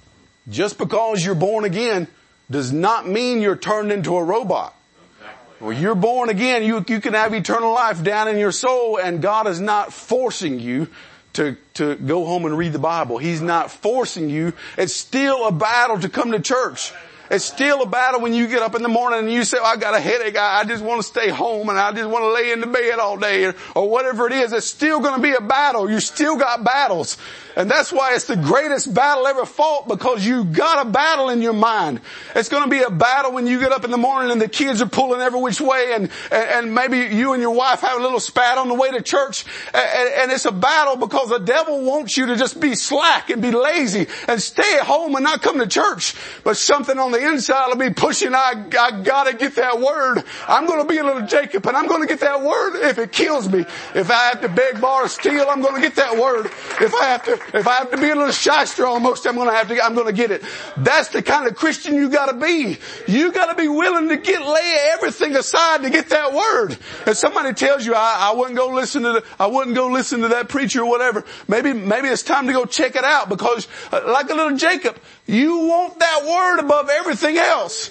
Just because you're born again does not mean you're turned into a robot. When you're born again, you can have eternal life down in your soul, and God is not forcing you to go home and read the Bible. He's not forcing you. It's still a battle to come to church. It's still a battle when you get up in the morning and you say, I got a headache, I just want to stay home and I just want to lay in the bed all day, or whatever it is. It's still going to be a battle. You still got battles. And that's why it's the greatest battle ever fought, because you got a battle in your mind. It's going to be a battle when you get up in the morning and the kids are pulling every which way, and maybe you and your wife have a little spat on the way to church, and it's a battle because the devil wants you to just be slack and be lazy and stay at home and not come to church. But something on the inside will be pushing, I gotta get that word. I'm going to be a little Jacob, and I'm going to get that word if it kills me. If I have to beg, borrow, steal, I'm going to get that word. If I have to be a little shyster almost, I'm going to get it. That's the kind of Christian you got to be. You got to be willing to lay everything aside to get that word. If somebody tells you, I wouldn't go listen to that preacher or whatever, maybe it's time to go check it out, because like a little Jacob, you want that word above everything else.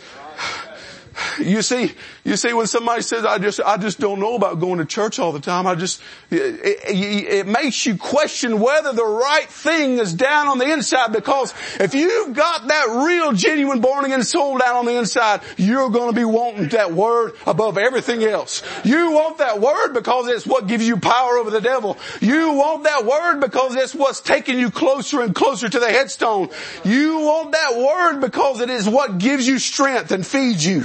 You see, when somebody says, I just don't know about going to church all the time, it makes you question whether the right thing is down on the inside, because if you've got that real, genuine, born again soul down on the inside, you're going to be wanting that word above everything else. You want that word because it's what gives you power over the devil. You want that word because it's what's taking you closer and closer to the headstone. You want that word because it is what gives you strength and feeds you.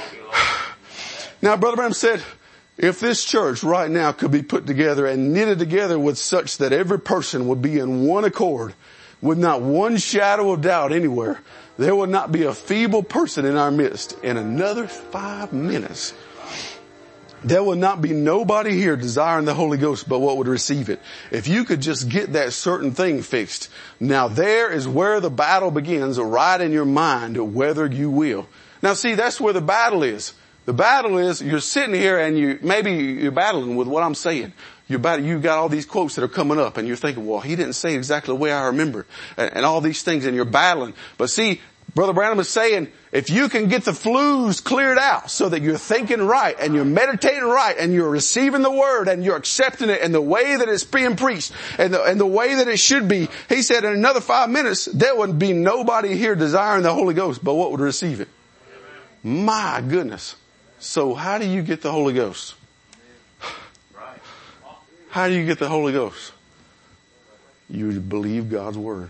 Now, Brother Branham said, if this church right now could be put together and knitted together with such that every person would be in one accord, with not one shadow of doubt anywhere, there would not be a feeble person in our midst. In another 5 minutes, there will not be nobody here desiring the Holy Ghost but what would receive it. If you could just get that certain thing fixed. Now there is where the battle begins, right in your mind, whether you will. Now see, that's where the battle is. The battle is, you're sitting here and maybe you're battling with what I'm saying. You've got all these quotes that are coming up and you're thinking, well, he didn't say exactly the way I remember, and all these things, and you're battling. But see, Brother Branham is saying, if you can get the flues cleared out so that you're thinking right and you're meditating right and you're receiving the word and you're accepting it in the way that it's being preached and the way that it should be, he said in another 5 minutes, there would be nobody here desiring the Holy Ghost but what would receive it. My goodness. So how do you get the Holy Ghost? How do you get the Holy Ghost? You believe God's word.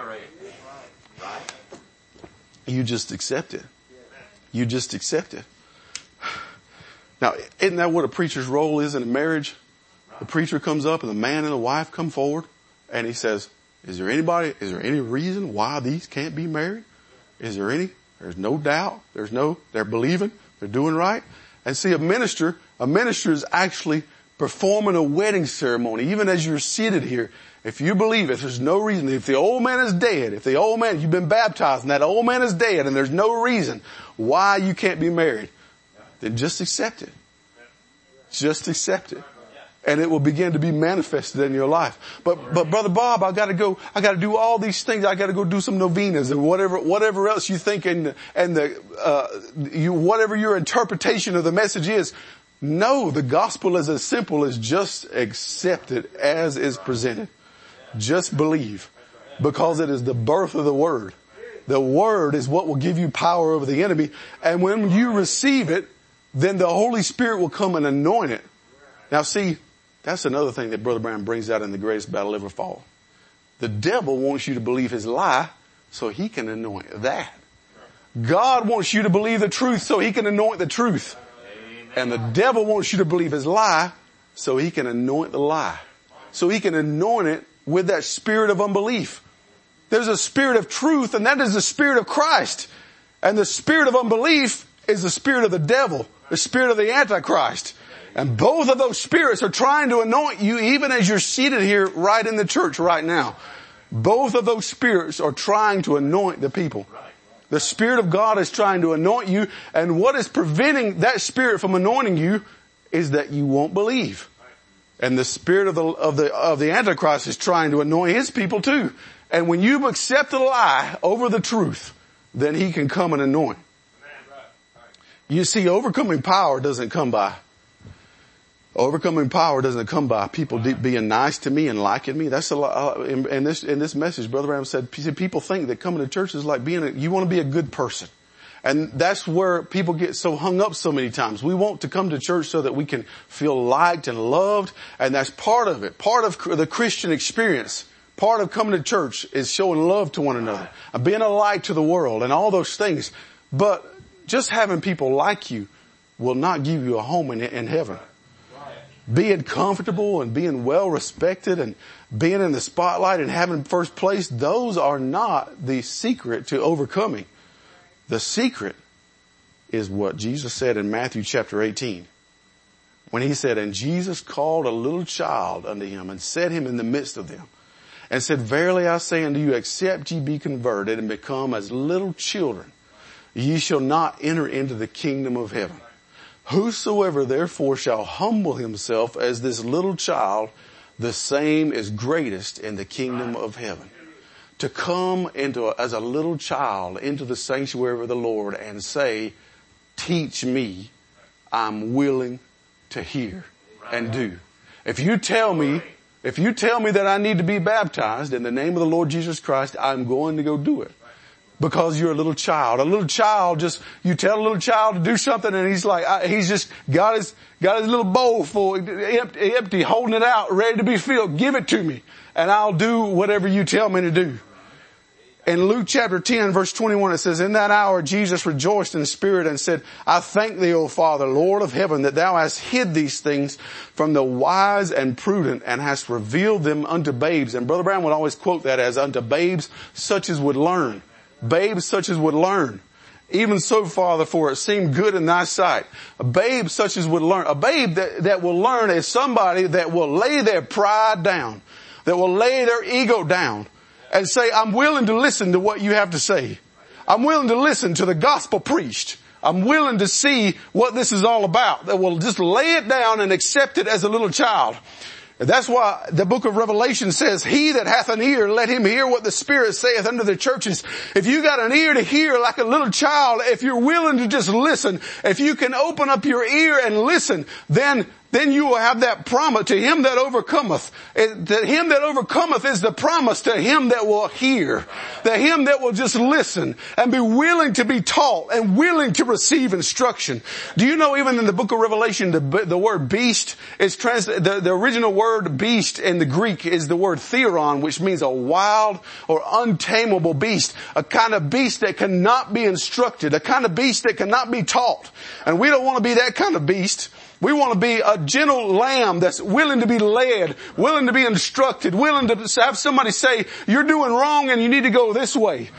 You just accept it. You just accept it. Now, isn't that what a preacher's role is in a marriage? The preacher comes up and the man and the wife come forward and he says, is there any reason why these can't be married? Is there any? There's no doubt. They're believing. They're doing right. And see, a minister is actually performing a wedding ceremony. Even as you're seated here, if you believe it, there's no reason. If the old man is dead, you've been baptized and that old man is dead and there's no reason why you can't be married, then just accept it. Just accept it. And it will begin to be manifested in your life. But Brother Bob, I gotta do all these things. I gotta go do some novenas and whatever else you think whatever your interpretation of the message is. No, the gospel is as simple as just accept it as is presented. Just believe. Because it is the birth of the word. The word is what will give you power over the enemy. And when you receive it, then the Holy Spirit will come and anoint it. Now see, that's another thing that Brother Branham brings out in the greatest battle ever fought. The devil wants you to believe his lie so he can anoint that. God wants you to believe the truth so he can anoint the truth. And the devil wants you to believe his lie so he can anoint the lie. So he can anoint it with that spirit of unbelief. There's a spirit of truth, and that is the spirit of Christ. And the spirit of unbelief is the spirit of the devil, the spirit of the Antichrist. And both of those spirits are trying to anoint you even as you're seated here right in the church right now. Both of those spirits are trying to anoint the people. The Spirit of God is trying to anoint you, and what is preventing that Spirit from anointing you is that you won't believe. And the spirit of the Antichrist is trying to anoint his people too. And when you've accepted a lie over the truth, then he can come and anoint. You see, overcoming power doesn't come by people being nice to me and liking me. That's a lot. In this message, Brother Branham said, people think that coming to church is like you want to be a good person. And that's where people get so hung up so many times. We want to come to church so that we can feel liked and loved. And that's part of it. Part of the Christian experience. Part of coming to church is showing love to one another. And being a light to the world and all those things. But just having people like you will not give you a home in heaven. Being comfortable and being well respected and being in the spotlight and having first place, those are not the secret to overcoming. The secret is what Jesus said in Matthew chapter 18. When he said, and Jesus called a little child unto him and set him in the midst of them and said, verily I say unto you, except ye be converted and become as little children, ye shall not enter into the kingdom of heaven. Whosoever therefore shall humble himself as this little child, the same is greatest in the kingdom of heaven. To come as a little child into the sanctuary of the Lord and say, teach me, I'm willing to hear and do. If you tell me that I need to be baptized in the name of the Lord Jesus Christ, I'm going to go do it. Because you're a little child. You tell a little child to do something and he's just got his little bowl full, empty, holding it out, ready to be filled. Give it to me and I'll do whatever you tell me to do. In Luke chapter 10 verse 21 it says, in that hour Jesus rejoiced in spirit and said, I thank thee, O Father, Lord of heaven, that thou hast hid these things from the wise and prudent and hast revealed them unto babes. And Brother Brown would always quote that as unto babes such as would learn. Babes such as would learn. Even so, Father, for it seemed good in thy sight. A babe such as would learn. A babe that will learn is somebody that will lay their pride down, that will lay their ego down and say, I'm willing to listen to what you have to say. I'm willing to listen to the gospel preached. I'm willing to see what this is all about. That will just lay it down and accept it as a little child. And that's why the book of Revelation says, he that hath an ear, let him hear what the Spirit saith unto the churches. If you got an ear to hear like a little child, if you're willing to just listen, if you can open up your ear and listen, then you will have that promise to him that overcometh. That him that overcometh is the promise to him that will hear. That him that will just listen and be willing to be taught and willing to receive instruction. Do you know even in the book of Revelation, the word beast is the original word beast in the Greek is the word theron, which means a wild or untamable beast. A kind of beast that cannot be instructed. A kind of beast that cannot be taught. And we don't want to be that kind of beast. We want to be a gentle lamb that's willing to be led, willing to be instructed, willing to have somebody say, you're doing wrong and you need to go this way.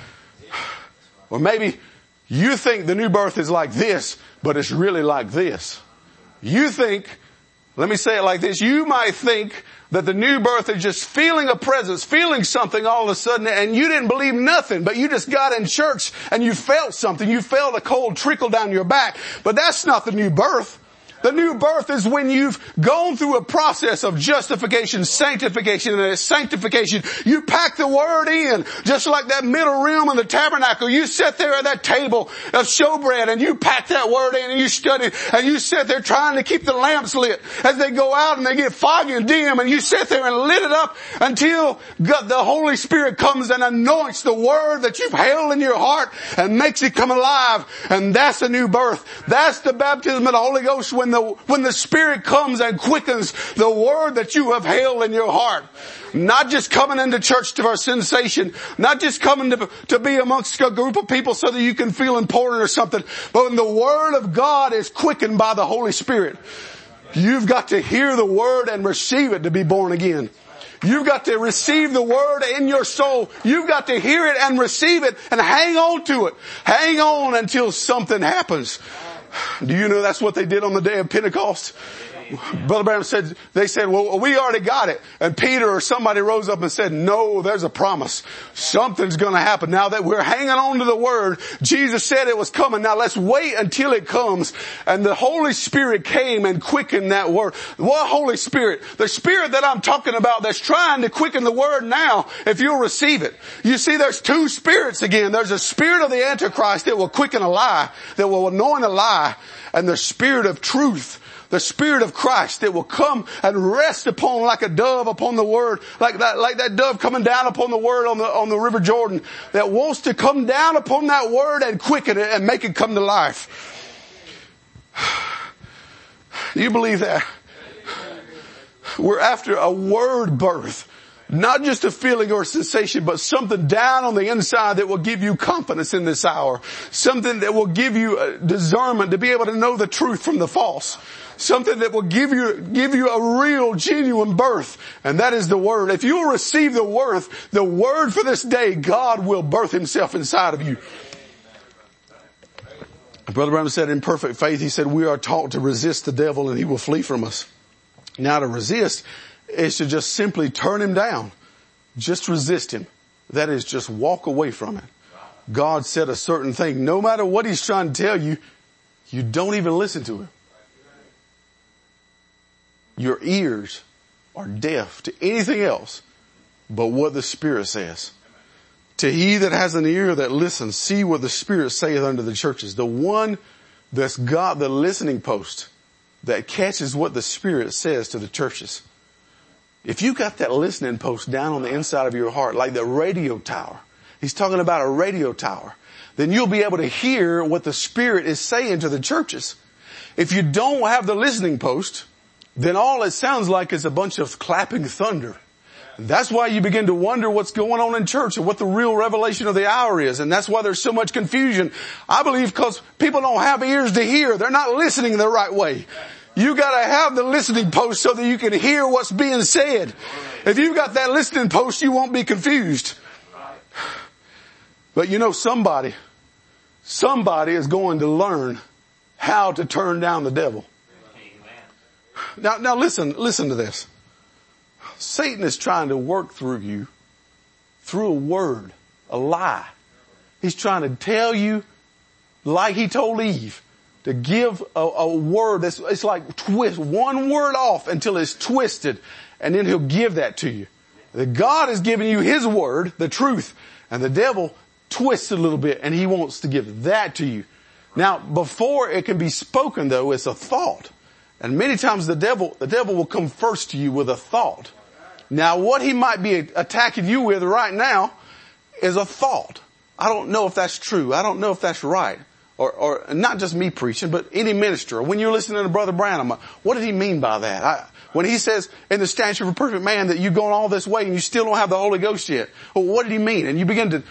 Or maybe you think the new birth is like this, but it's really like this. You think, let me say it like this, you might think that the new birth is just feeling a presence, feeling something all of a sudden, and you didn't believe nothing, but you just got in church and you felt something. You felt a cold trickle down your back, but that's not the new birth. The new birth is when you've gone through a process of justification, sanctification, and sanctification. You pack the word in, just like that middle room in the tabernacle. You sit there at that table of showbread and you pack that word in and you study and you sit there trying to keep the lamps lit as they go out and they get foggy and dim, and you sit there and lit it up until the Holy Spirit comes and anoints the word that you've held in your heart and makes it come alive. And that's the new birth. That's the baptism of the Holy Ghost when the Spirit comes and quickens the word that you have held in your heart. Not just coming into church to our sensation, not just coming to be amongst a group of people so that you can feel important or something, but when the word of God is quickened by the Holy Spirit, you've got to hear the word and receive it to be born again. You've got to receive the word in your soul. You've got to hear it and receive it and hang on to it. Hang on until something happens. Do you know that's what they did on the day of Pentecost? Brother Branham said, they said, well, we already got it. And Peter or somebody rose up and said, no, there's a promise. Something's going to happen. Now that we're hanging on to the word, Jesus said it was coming. Now let's wait until it comes. And the Holy Spirit came and quickened that word. What Holy Spirit? The Spirit that I'm talking about that's trying to quicken the word now, if you'll receive it. You see, there's two spirits again. There's a spirit of the Antichrist that will quicken a lie, that will anoint a lie, and the spirit of truth. The Spirit of Christ that will come and rest upon like a dove upon the Word, like that dove coming down upon the Word on the River Jordan, that wants to come down upon that Word and quicken it and make it come to life. Do you believe that? We're after a word birth. Not just a feeling or a sensation, but something down on the inside that will give you confidence in this hour. Something that will give you discernment to be able to know the truth from the false. Something that will give you a real, genuine birth. And that is the Word. If you'll receive the word for this day, God will birth Himself inside of you. Brother Branham said in perfect faith, he said, we are taught to resist the devil and he will flee from us. Now to resist is to just simply turn him down. Just resist him. That is, just walk away from it. God said a certain thing. No matter what He's trying to tell you, you don't even listen to Him. Your ears are deaf to anything else but what the Spirit says. To he that has an ear that listens, see what the Spirit saith unto the churches. The one that's got the listening post that catches what the Spirit says to the churches. If you got that listening post down on the inside of your heart, like the radio tower, he's talking about a radio tower, then you'll be able to hear what the Spirit is saying to the churches. If you don't have the listening post, then all it sounds like is a bunch of clapping thunder. And that's why you begin to wonder what's going on in church and what the real revelation of the hour is. And that's why there's so much confusion. I believe because people don't have ears to hear. They're not listening the right way. You gotta have the listening post so that you can hear what's being said. If you've got that listening post, you won't be confused. But you know, somebody is going to learn how to turn down the devil. Now listen to this. Satan is trying to work through you through a word, a lie. He's trying to tell you, like he told Eve, to give a word that's, it's like twist one word off until it's twisted, and then he'll give that to you. That God is giving you His word, the truth, and the devil twists it a little bit and he wants to give that to you. Now, before it can be spoken though, it's a thought. And many times the devil will come first to you with a thought. Now what he might be attacking you with right now is a thought. I don't know if that's true. I don't know if that's right. Or not just me preaching, but any minister. When you're listening to Brother Branham, what did he mean by that? When he says in the stature of a perfect man that you've gone all this way and you still don't have the Holy Ghost yet. Well, what did he mean? And you begin to,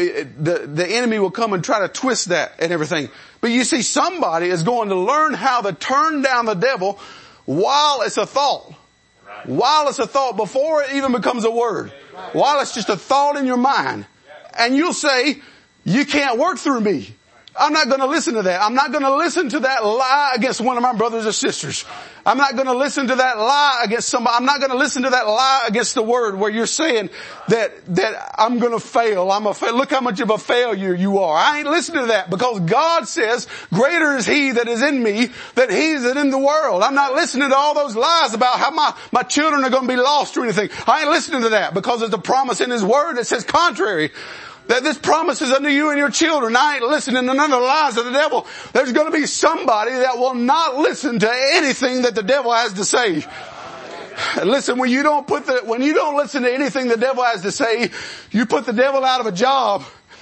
the enemy will come and try to twist that and everything. But you see, somebody is going to learn how to turn down the devil while it's a thought. While it's a thought, before it even becomes a word. While it's just a thought in your mind. And you'll say, you can't work through me. I'm not going to listen to that. I'm not going to listen to that lie against one of my brothers or sisters. I'm not going to listen to that lie against somebody. I'm not going to listen to that lie against the word where you're saying that I'm going to fail. Look how much of a failure you are. I ain't listening to that because God says greater is He that is in me than he that in the world. I'm not listening to all those lies about how my children are going to be lost or anything. I ain't listening to that because there's a promise in His word that says contrary. That this promise is unto you and your children. I ain't listening to none of the lies of the devil. There's going to be somebody that will not listen to anything that the devil has to say. Listen, when you don't listen to anything the devil has to say, you put the devil out of a job.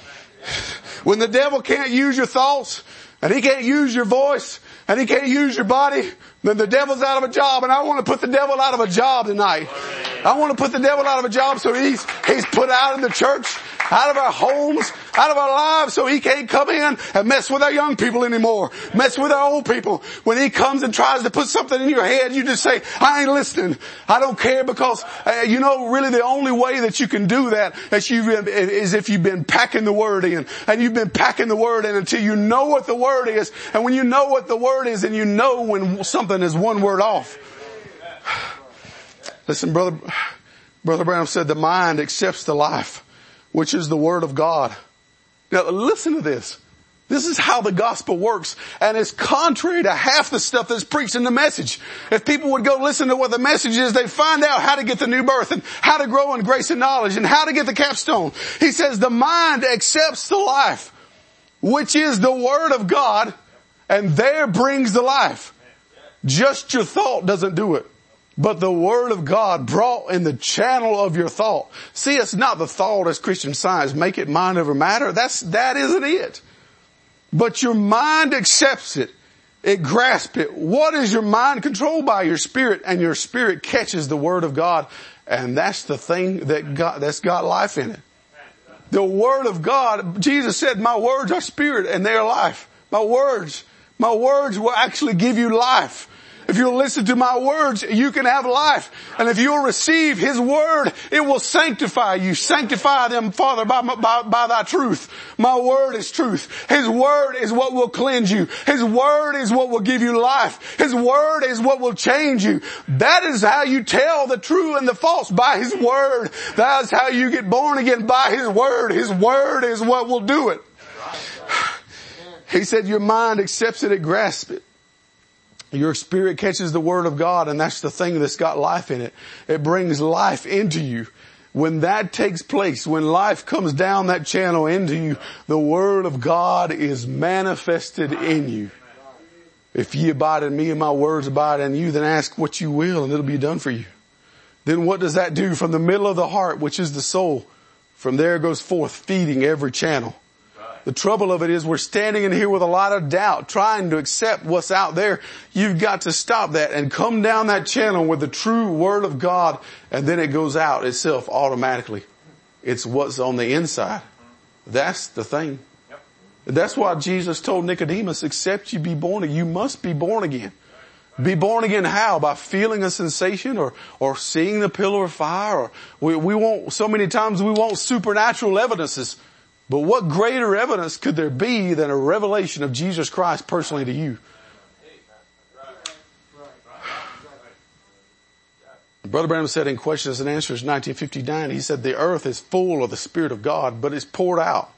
When the devil can't use your thoughts, and he can't use your voice, and he can't use your body, then the devil's out of a job. And I want to put the devil out of a job tonight. I want to put the devil out of a job so he's put out in the church. out of our homes, out of our lives, so he can't come in and mess with our young people anymore, mess with our old people. When he comes and tries to put something in your head, you just say, I ain't listening. I don't care, because really the only way that you can do that is if you've been packing the word in, and you've been packing the word in until you know what the word is. And when you know what the word is, and you know when something is one word off. Listen, Brother Branham said the mind accepts the life, which is the word of God. Now listen to this. This is how the gospel works, and it's contrary to half the stuff that's preached in the message. If people would go listen to what the message is, they'd find out how to get the new birth, and how to grow in grace and knowledge, and how to get the capstone. He says the mind accepts the life, which is the word of God, and there brings the life. Just your thought doesn't do it, but the word of God brought in the channel of your thought. See, it's not the thought as Christian Science, make it mind over matter. That isn't it. But your mind accepts it. It grasps it. What is your mind? Controlled by your spirit, and your spirit catches the word of God. And that's the thing that's got life in it. The word of God, Jesus said, my words are spirit and they are life. My words will actually give you life. If you'll listen to my words, you can have life. And if you'll receive his word, it will sanctify you. Sanctify them, Father, by thy truth. My word is truth. His word is what will cleanse you. His word is what will give you life. His word is what will change you. That is how you tell the true and the false, by his word. That is how you get born again, by his word. His word is what will do it. He said your mind accepts it, it grasps it. Your spirit catches the word of God, and that's the thing that's got life in it. It brings life into you. When that takes place, when life comes down that channel into you, the word of God is manifested in you. If ye abide in me and my words abide in you, then ask what you will and it'll be done for you. Then what does that do? From the middle of the heart, which is the soul, from there goes forth feeding every channel. The trouble of it is we're standing in here with a lot of doubt, trying to accept what's out there. You've got to stop that and come down that channel with the true word of God, and then it goes out itself automatically. It's what's on the inside. That's the thing. That's why Jesus told Nicodemus, except you be born again, you must be born again. Be born again how? By feeling a sensation or seeing the pillar of fire, or we want, so many times we want supernatural evidences. But what greater evidence could there be than a revelation of Jesus Christ personally to you? Brother Branham said in Questions and Answers 1959, he said the earth is full of the Spirit of God, but it's poured out.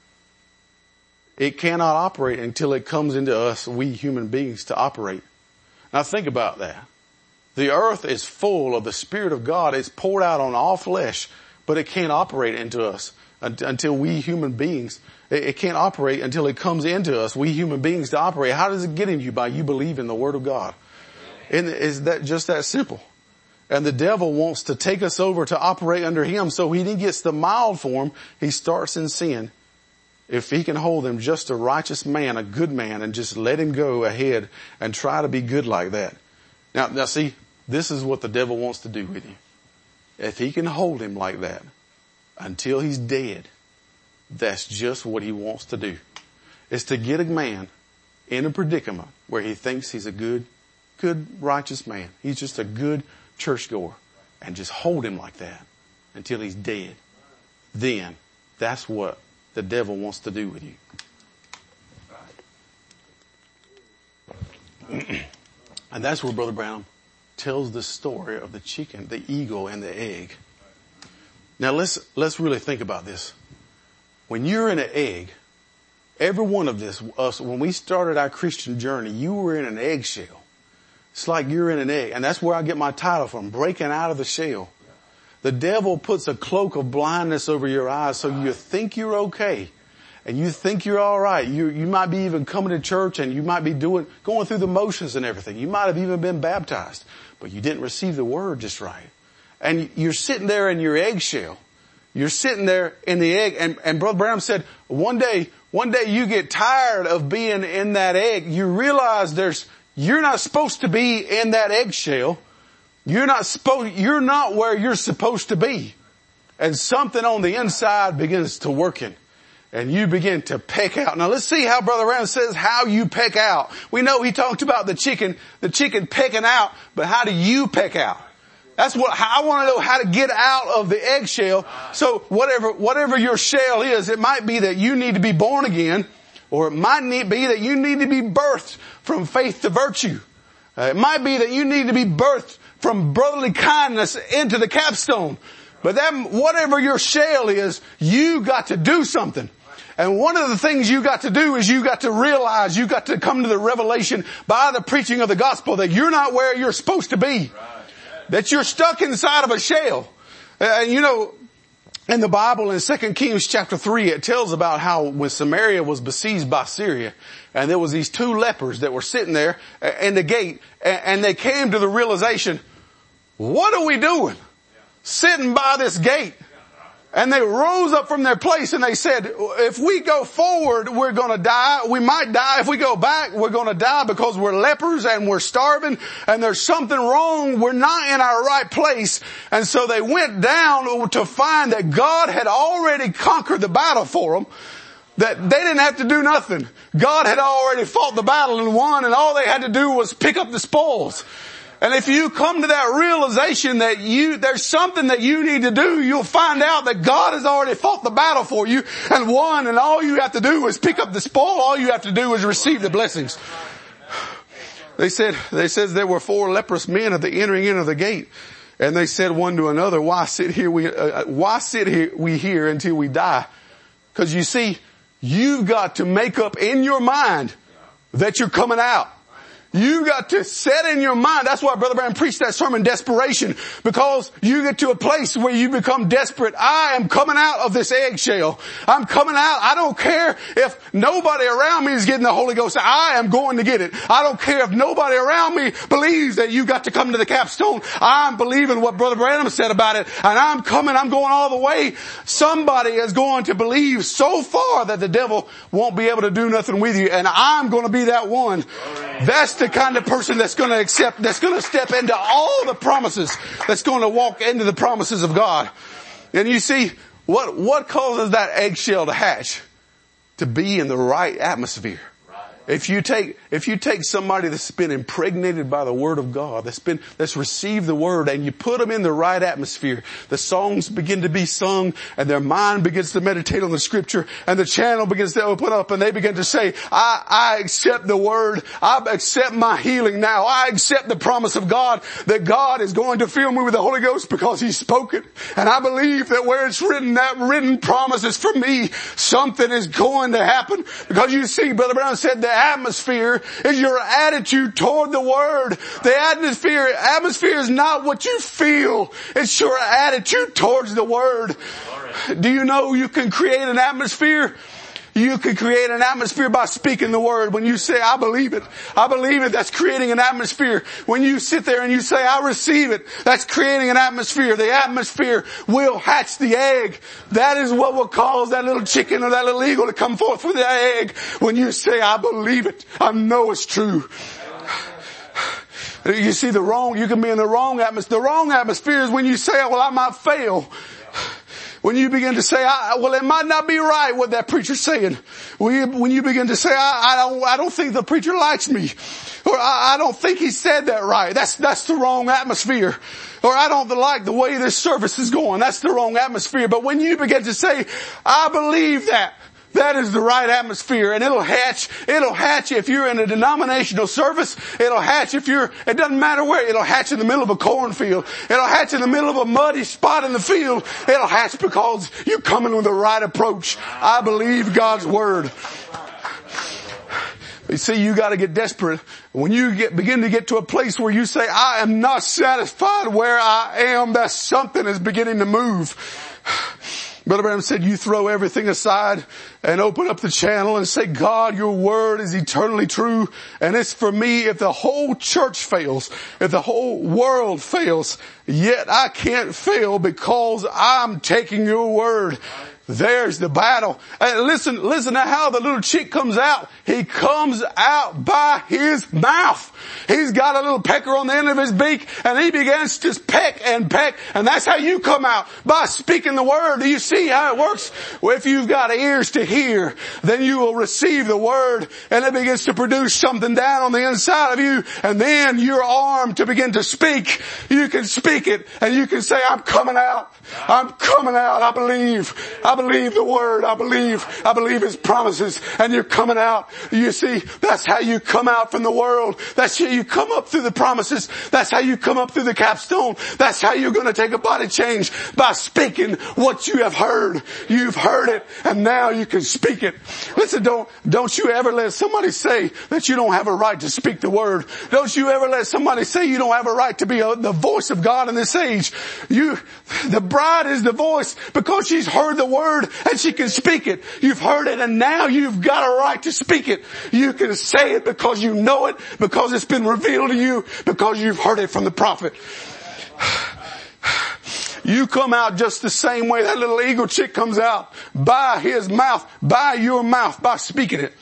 It cannot operate until it comes into us, we human beings, to operate. Now think about that. The earth is full of the Spirit of God. It's poured out on all flesh, but it can't operate into us until we human beings, it can't operate until it comes into us, we human beings, to operate. How does it get in you? By you believe in the Word of God. And is that just that simple? And the devil wants to take us over to operate under him, so he gets the mild form. He starts in sin. If he can hold him just a righteous man, a good man, and just let him go ahead and try to be good like that. Now see, this is what the devil wants to do with you. If he can hold him like that until he's dead, that's just what he wants to do. Is to get a man in a predicament where he thinks he's a good, righteous man. He's just a good churchgoer, and just hold him like that until he's dead. Then that's what the devil wants to do with you. And that's where Brother Branham tells the story of the chicken, the eagle, and the egg. Now let's really think about this. When you're in an egg, every one of us, when we started our Christian journey, you were in an eggshell. It's like you're in an egg. And that's where I get my title from, breaking out of the shell. The devil puts a cloak of blindness over your eyes so you think you're okay. And you think you're all right. You might be even coming to church, and you might be going through the motions and everything. You might have even been baptized, but you didn't receive the word just right. And you're sitting there in your eggshell. You're sitting there in the egg. And Brother Branham said, one day you get tired of being in that egg. You realize you're not supposed to be in that eggshell. You're not where you're supposed to be. and something on the inside begins to working. And you begin to peck out. Now let's see how Brother Branham says how you peck out. We know he talked about the chicken pecking out, but how do you peck out? That's what I want to know, how to get out of the eggshell. So whatever your shell is, it might be that you need to be born again, or it might be that you need to be birthed from faith to virtue. It might be that you need to be birthed from brotherly kindness into the capstone. But then whatever your shell is, you got to do something. And one of the things you got to do is you got to realize, you got to come to the revelation by the preaching of the gospel that you're not where you're supposed to be. That you're stuck inside of a shell. And you know, in the Bible in 2 Kings chapter 3, it tells about how when Samaria was besieged by Syria, and there was these two lepers that were sitting there in the gate, and they came to the realization, what are we doing? Sitting by this gate. And they rose up from their place and they said, if we go forward, we're going to die. We might die. If we go back, we're going to die because we're lepers and we're starving and there's something wrong. We're not in our right place. And so they went down to find that God had already conquered the battle for them. That they didn't have to do nothing. God had already fought the battle and won, and all they had to do was pick up the spoils. And if you come to that realization that there's something that you need to do, you'll find out that God has already fought the battle for you and won, and all you have to do is pick up the spoil. All you have to do is receive the blessings. They says there were 4 leprous men at the entering in of the gate, and they said one to another, why sit we here until we die? Because you see, you've got to make up in your mind that you're coming out. You got to set in your mind. That's why Brother Branham preached that sermon, desperation, because you get to a place where you become desperate. I am coming out of this eggshell. I'm coming out. I don't care if nobody around me is getting the Holy Ghost. I am going to get it. I don't care if nobody around me believes that you got to come to the capstone. I'm believing what Brother Branham said about it, and I'm coming. I'm going all the way. Somebody is going to believe so far that the devil won't be able to do nothing with you, and I'm going to be that one. That's the kind of person that's going to accept, that's going to step into all the promises, that's going to walk into the promises of God. And you see, what causes that eggshell to hatch? To be in the right atmosphere. If you take somebody that's been impregnated by the Word of God, that's received the Word, and you put them in the right atmosphere, the songs begin to be sung, and their mind begins to meditate on the Scripture, and the channel begins to open up, and they begin to say, I accept the Word, I accept my healing now, I accept the promise of God, that God is going to fill me with the Holy Ghost because He spoke it, and I believe that where it's written, that written promise is for me, something is going to happen, because you see, Brother Brown said that atmosphere is your attitude toward the Word. The atmosphere is not what you feel. It's your attitude towards the Word. Do you know you can create an atmosphere? You can create an atmosphere by speaking the Word. When you say, I believe it, that's creating an atmosphere. When you sit there and you say, I receive it, that's creating an atmosphere. The atmosphere will hatch the egg. That is what will cause that little chicken or that little eagle to come forth with the egg. When you say, I believe it, I know it's true. You see you can be in the wrong atmosphere. The wrong atmosphere is when you say, well, I might fail. When you begin to say, well, it might not be right what that preacher's saying. When you begin to say, I don't think the preacher likes me. Or I don't think he said that right. That's the wrong atmosphere. Or I don't like the way this service is going. That's the wrong atmosphere. But when you begin to say, I believe that is the right atmosphere, and it'll hatch if you're in a denominational service, it'll hatch it doesn't matter where, it'll hatch in the middle of a cornfield, it'll hatch in the middle of a muddy spot in the field, it'll hatch because you're coming with the right approach. I believe God's Word. You see, you gotta get desperate. When you begin to get to a place where you say, I am not satisfied where I am, that something is beginning to move. Brother Branham said, you throw everything aside and open up the channel and say, God, your Word is eternally true. And it's for me. If the whole church fails, if the whole world fails, yet I can't fail because I'm taking your Word. There's the battle. And listen to how the little chick comes out. He comes out by his mouth. He's got a little pecker on the end of his beak, and he begins to peck. And that's how you come out, by speaking the word. Do you see how it works? Well, if you've got ears to hear, then you will receive the word, and it begins to produce something down on the inside of you, and then you're armed to begin to speak. You can speak it, and you can say, I'm coming out. I'm coming out. I believe the word. I believe his promises, and you're coming out. You see, that's how you come out from the world. That's how you come up through the promises. That's how you come up through the capstone. That's how you're going to take a body change, by speaking what you have heard. You've heard it, and now you can speak it. Listen, don't you ever let somebody say that you don't have a right to speak the word. Don't you ever let somebody say you don't have a right to be the voice of God in this age. The bride is the voice because she's heard the word and she can speak it. You've heard it, and now you've got a right to speak it. You can say it because you know it, because it's been revealed to you, because you've heard it from the prophet. You come out just the same way that little eagle chick comes out, by his mouth, by your mouth, by speaking it.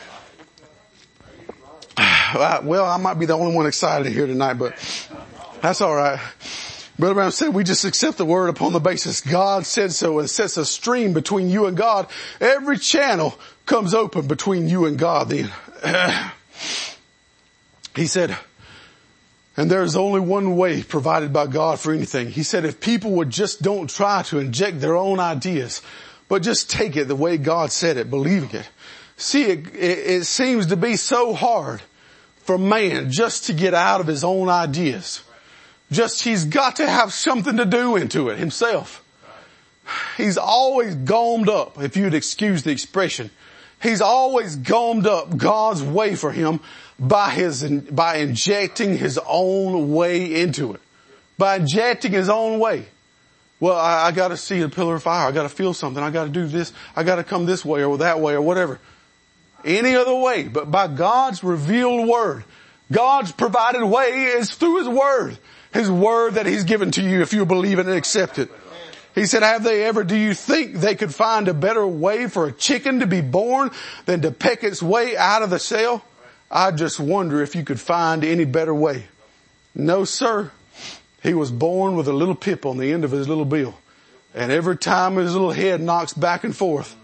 Well, I might be the only one excited here tonight, but that's all right. Brother Brown said we just accept the word upon the basis God said so, and sets a stream between you and God. Every channel comes open between you and God then. He said, and there's only one way provided by God for anything. He said if people would just don't try to inject their own ideas, but just take it the way God said it, believing it. See, it seems to be so hard for man just to get out of his own ideas. He's got to have something to do into it himself. He's always gummed up, if you'd excuse the expression. He's always gummed up God's way for him by injecting his own way into it. By injecting his own way. Well, I gotta see a pillar of fire. I gotta feel something. I gotta do this. I gotta come this way or that way or whatever. Any other way, but by God's revealed word. God's provided way is through his word. His word that he's given to you if you believe it and accept it. He said, do you think they could find a better way for a chicken to be born than to peck its way out of the shell? I just wonder if you could find any better way. No, sir. He was born with a little pip on the end of his little bill. And every time his little head knocks back and forth,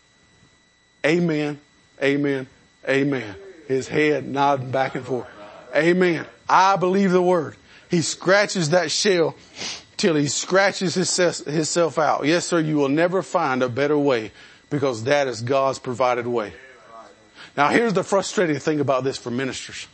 amen, amen, amen. His head nodding back and forth. Amen. I believe the word. He scratches that shell till he scratches himself out. Yes, sir, you will never find a better way because that is God's provided way. Now here's the frustrating thing about this for ministers.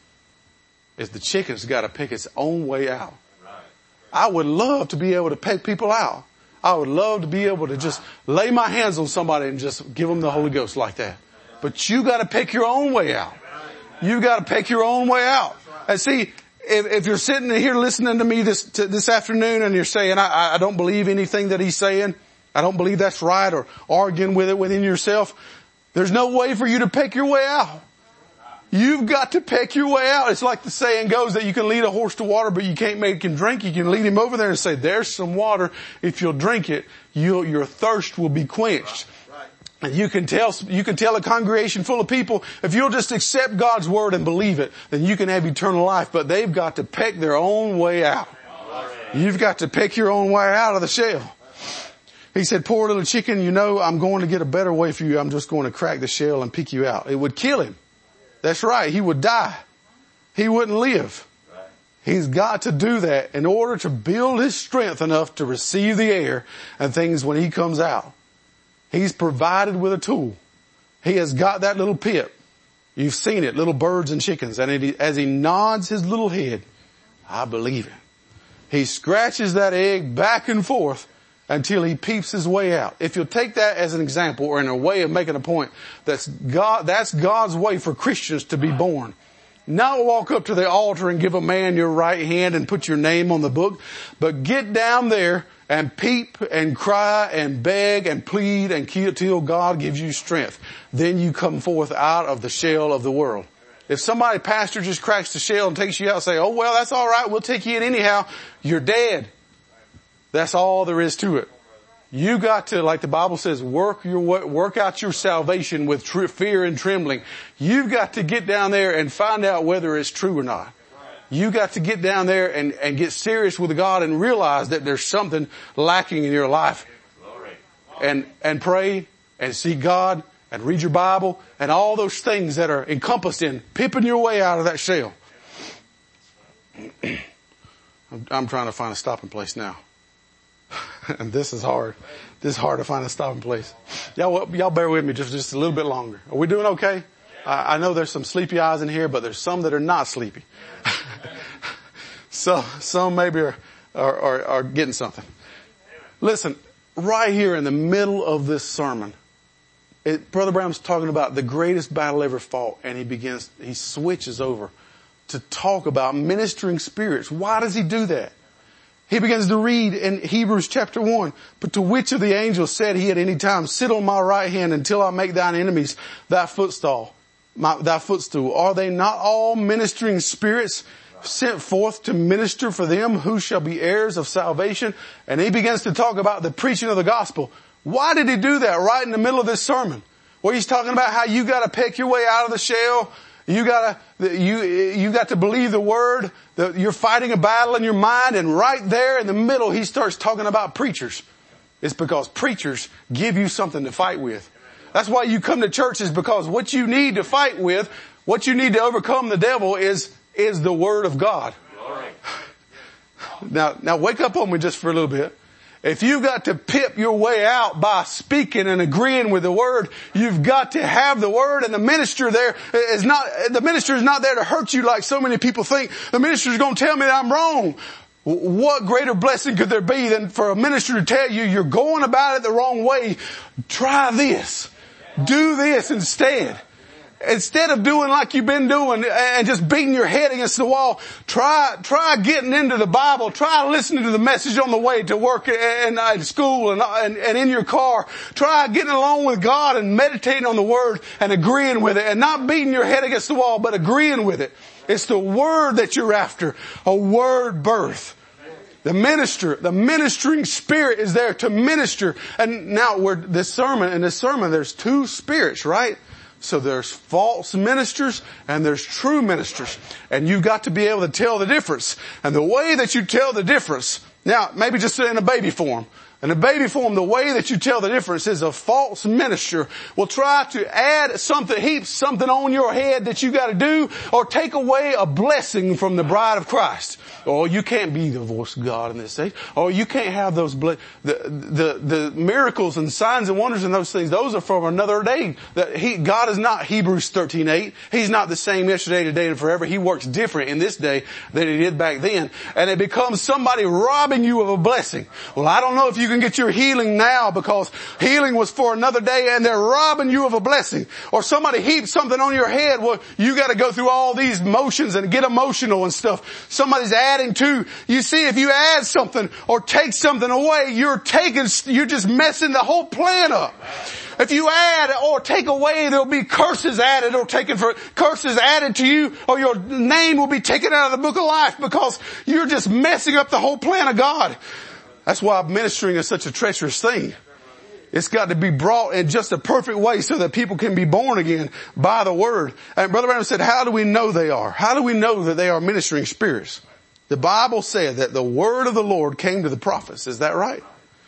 Is the chicken's got to pick its own way out. I would love to be able to peck people out. I would love to be able to just lay my hands on somebody and just give them the Holy Ghost like that. But you got to pick your own way out. You got to pick your own way out. And see, if you're sitting here listening to me this afternoon and you're saying, I don't believe anything that he's saying, I don't believe that's right, or arguing with it within yourself, there's no way for you to pick your way out. You've got to pick your way out. It's like the saying goes that you can lead a horse to water, but you can't make him drink. You can lead him over there and say, there's some water. If you'll drink it, your thirst will be quenched. And you can tell a congregation full of people, if you'll just accept God's word and believe it, then you can have eternal life. But they've got to peck their own way out. You've got to pick your own way out of the shell. He said, poor little chicken, I'm going to get a better way for you. I'm just going to crack the shell and pick you out. It would kill him. That's right. He would die. He wouldn't live. He's got to do that in order to build his strength enough to receive the air and things when he comes out. He's provided with a tool. He has got that little pip. You've seen it, little birds and chickens. And as he nods his little head, I believe it. He scratches that egg back and forth until he peeps his way out. If you'll take that as an example or in a way of making a point, that's God's way for Christians to be born. Not walk up to the altar and give a man your right hand and put your name on the book, but get down there and peep and cry and beg and plead until God gives you strength. Then you come forth out of the shell of the world. If somebody, pastor, just cracks the shell and takes you out and say, oh well, that's all right, we'll take you in anyhow, you're dead. That's all there is to it. You got to, like the Bible says, work out your salvation with fear and trembling. You've got to get down there and find out whether it's true or not. You got to get down there and get serious with God and realize that there's something lacking in your life. And pray and seek God and read your Bible and all those things that are encompassed in pipping your way out of that shell. I'm trying to find a stopping place now. And this is hard. This is hard to find a stopping place. Y'all bear with me just a little bit longer. Are we doing okay? I know there's some sleepy eyes in here, but there's some that are not sleepy. So some maybe are getting something. Listen, right here in the middle of this sermon, Brother Branham's talking about the greatest battle ever fought, and he switches over to talk about ministering spirits. Why does he do that? He begins to read in Hebrews chapter 1, but to which of the angels said he at any time, sit on my right hand until I make thine enemies thy footstool? Are they not all ministering spirits sent forth to minister for them who shall be heirs of salvation? And he begins to talk about the preaching of the gospel. Why did he do that right in the middle of this sermon? Where he's talking about how you got to pick your way out of the shell. You got to believe the word. You're fighting a battle in your mind, and right there in the middle, he starts talking about preachers. It's because preachers give you something to fight with. That's why you come to church, is because what you need to fight with, what you need to overcome the devil is the word of God. Now wake up on me just for a little bit. If you've got to pip your way out by speaking and agreeing with the word, you've got to have the word, and the minister is not there to hurt you like so many people think. The minister is going to tell me that I'm wrong. What greater blessing could there be than for a minister to tell you you're going about it the wrong way? Try this. Do this instead. Instead of doing like you've been doing and just beating your head against the wall, try getting into the Bible. Try listening to the message on the way to work and school and in your car. Try getting along with God and meditating on the word and agreeing with it, and not beating your head against the wall, but agreeing with it. It's the word that you're after, a word birth. The ministering spirit is there to minister. And now in this sermon, there's two spirits, right? So there's false ministers and there's true ministers. And you've got to be able to tell the difference. And the way that you tell the difference, now maybe just in a baby form. In a baby form, the way that you tell the difference is a false minister will try to add something, heap something on your head that you got to do, or take away a blessing from the bride of Christ. Oh, you can't be the voice of God in this age. Oh, you can't have those the miracles and signs and wonders and those things. Those are from another day. God is not Hebrews 13:8. He's not the same yesterday, today, and forever. He works different in this day than he did back then. And it becomes somebody robbing you of a blessing. Well, I don't know if you can get your healing now because healing was for another day, and they're robbing you of a blessing. Or somebody heaps something on your head. Well, you got to go through all these motions and get emotional and stuff. Somebody's adding to. You see, if you add something or take something away, you're just messing the whole plan up. If you add or take away, there'll be curses added or curses added to you, or your name will be taken out of the book of life because you're just messing up the whole plan of God. That's why ministering is such a treacherous thing. It's got to be brought in just a perfect way so that people can be born again by the word. And Brother Branham said, how do we know they are? How do we know that they are ministering spirits? The Bible said that the word of the Lord came to the prophets. Is that right?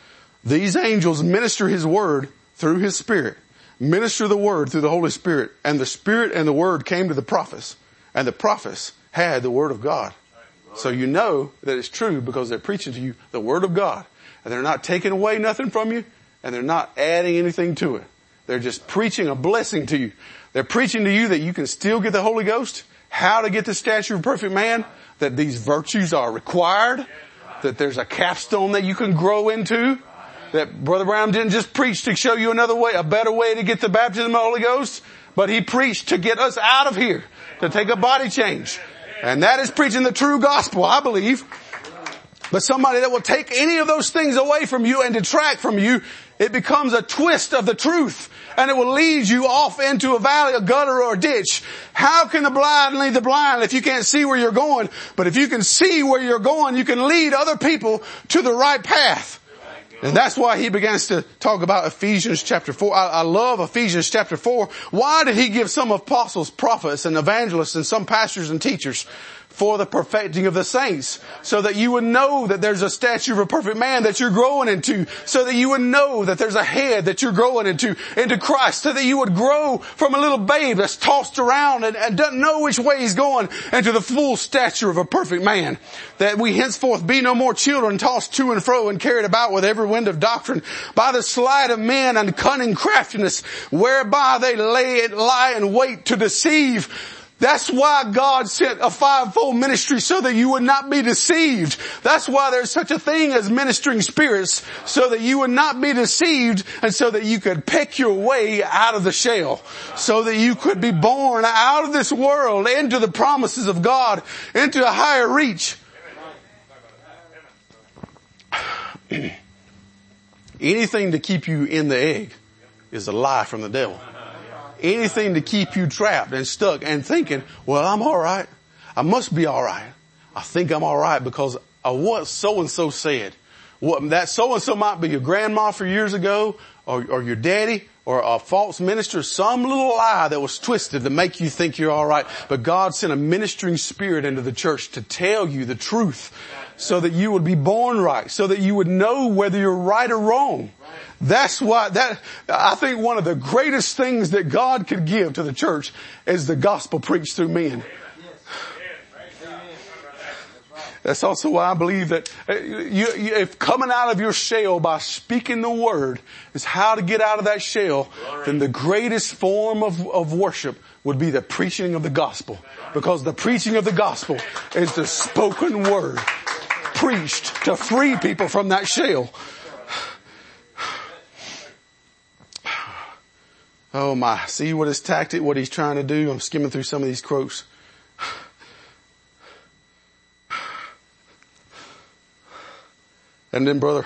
These angels minister his word through his spirit. Minister the word through the Holy Spirit. And the spirit and the word came to the prophets. And the prophets had the word of God. So you know that it's true because they're preaching to you the word of God. And they're not taking away nothing from you. And they're not adding anything to it. They're just preaching a blessing to you. They're preaching to you that you can still get the Holy Ghost. How to get the stature of a perfect man. That these virtues are required. That there's a capstone that you can grow into. That Brother Branham didn't just preach to show you another way, a better way to get the baptism of the Holy Ghost. But he preached to get us out of here. To take a body change. And that is preaching the true gospel, I believe. But somebody that will take any of those things away from you and detract from you, it becomes a twist of the truth. And it will lead you off into a valley, a gutter, or a ditch. How can the blind lead the blind if you can't see where you're going? But if you can see where you're going, you can lead other people to the right path. And that's why he begins to talk about Ephesians chapter 4. I love Ephesians chapter 4. Why did he give some apostles, prophets, and evangelists, and some pastors and teachers? For the perfecting of the saints, so that you would know that there's a stature of a perfect man that you're growing into, so that you would know that there's a head that you're growing into Christ, so that you would grow from a little babe that's tossed around and doesn't know which way he's going, into the full stature of a perfect man. That we henceforth be no more children tossed to and fro and carried about with every wind of doctrine by the sleight of men and cunning craftiness, whereby they lie in wait to deceive. That's why God sent a fivefold ministry, so that you would not be deceived. That's why there's such a thing as ministering spirits, so that you would not be deceived, and so that you could pick your way out of the shell, so that you could be born out of this world into the promises of God, into a higher reach. Anything to keep you in the egg is a lie from the devil. Anything to keep you trapped and stuck and thinking, well, I'm alright. I must be alright. I think I'm alright because of what so-and-so said. What that so-and-so might be your grandma for years ago, or your daddy, or a false minister, some little lie that was twisted to make you think you're alright. But God sent a ministering spirit into the church to tell you the truth, so that you would be born right, so that you would know whether you're right or wrong. That's why I think one of the greatest things that God could give to the church is the gospel preached through men. That's also why I believe that if coming out of your shell by speaking the word is how to get out of that shell, then the greatest form of worship would be the preaching of the gospel. Because the preaching of the gospel is the spoken word preached to free people from that shell. Oh my, see what his tactic, what he's trying to do? I'm skimming through some of these quotes. And then brother,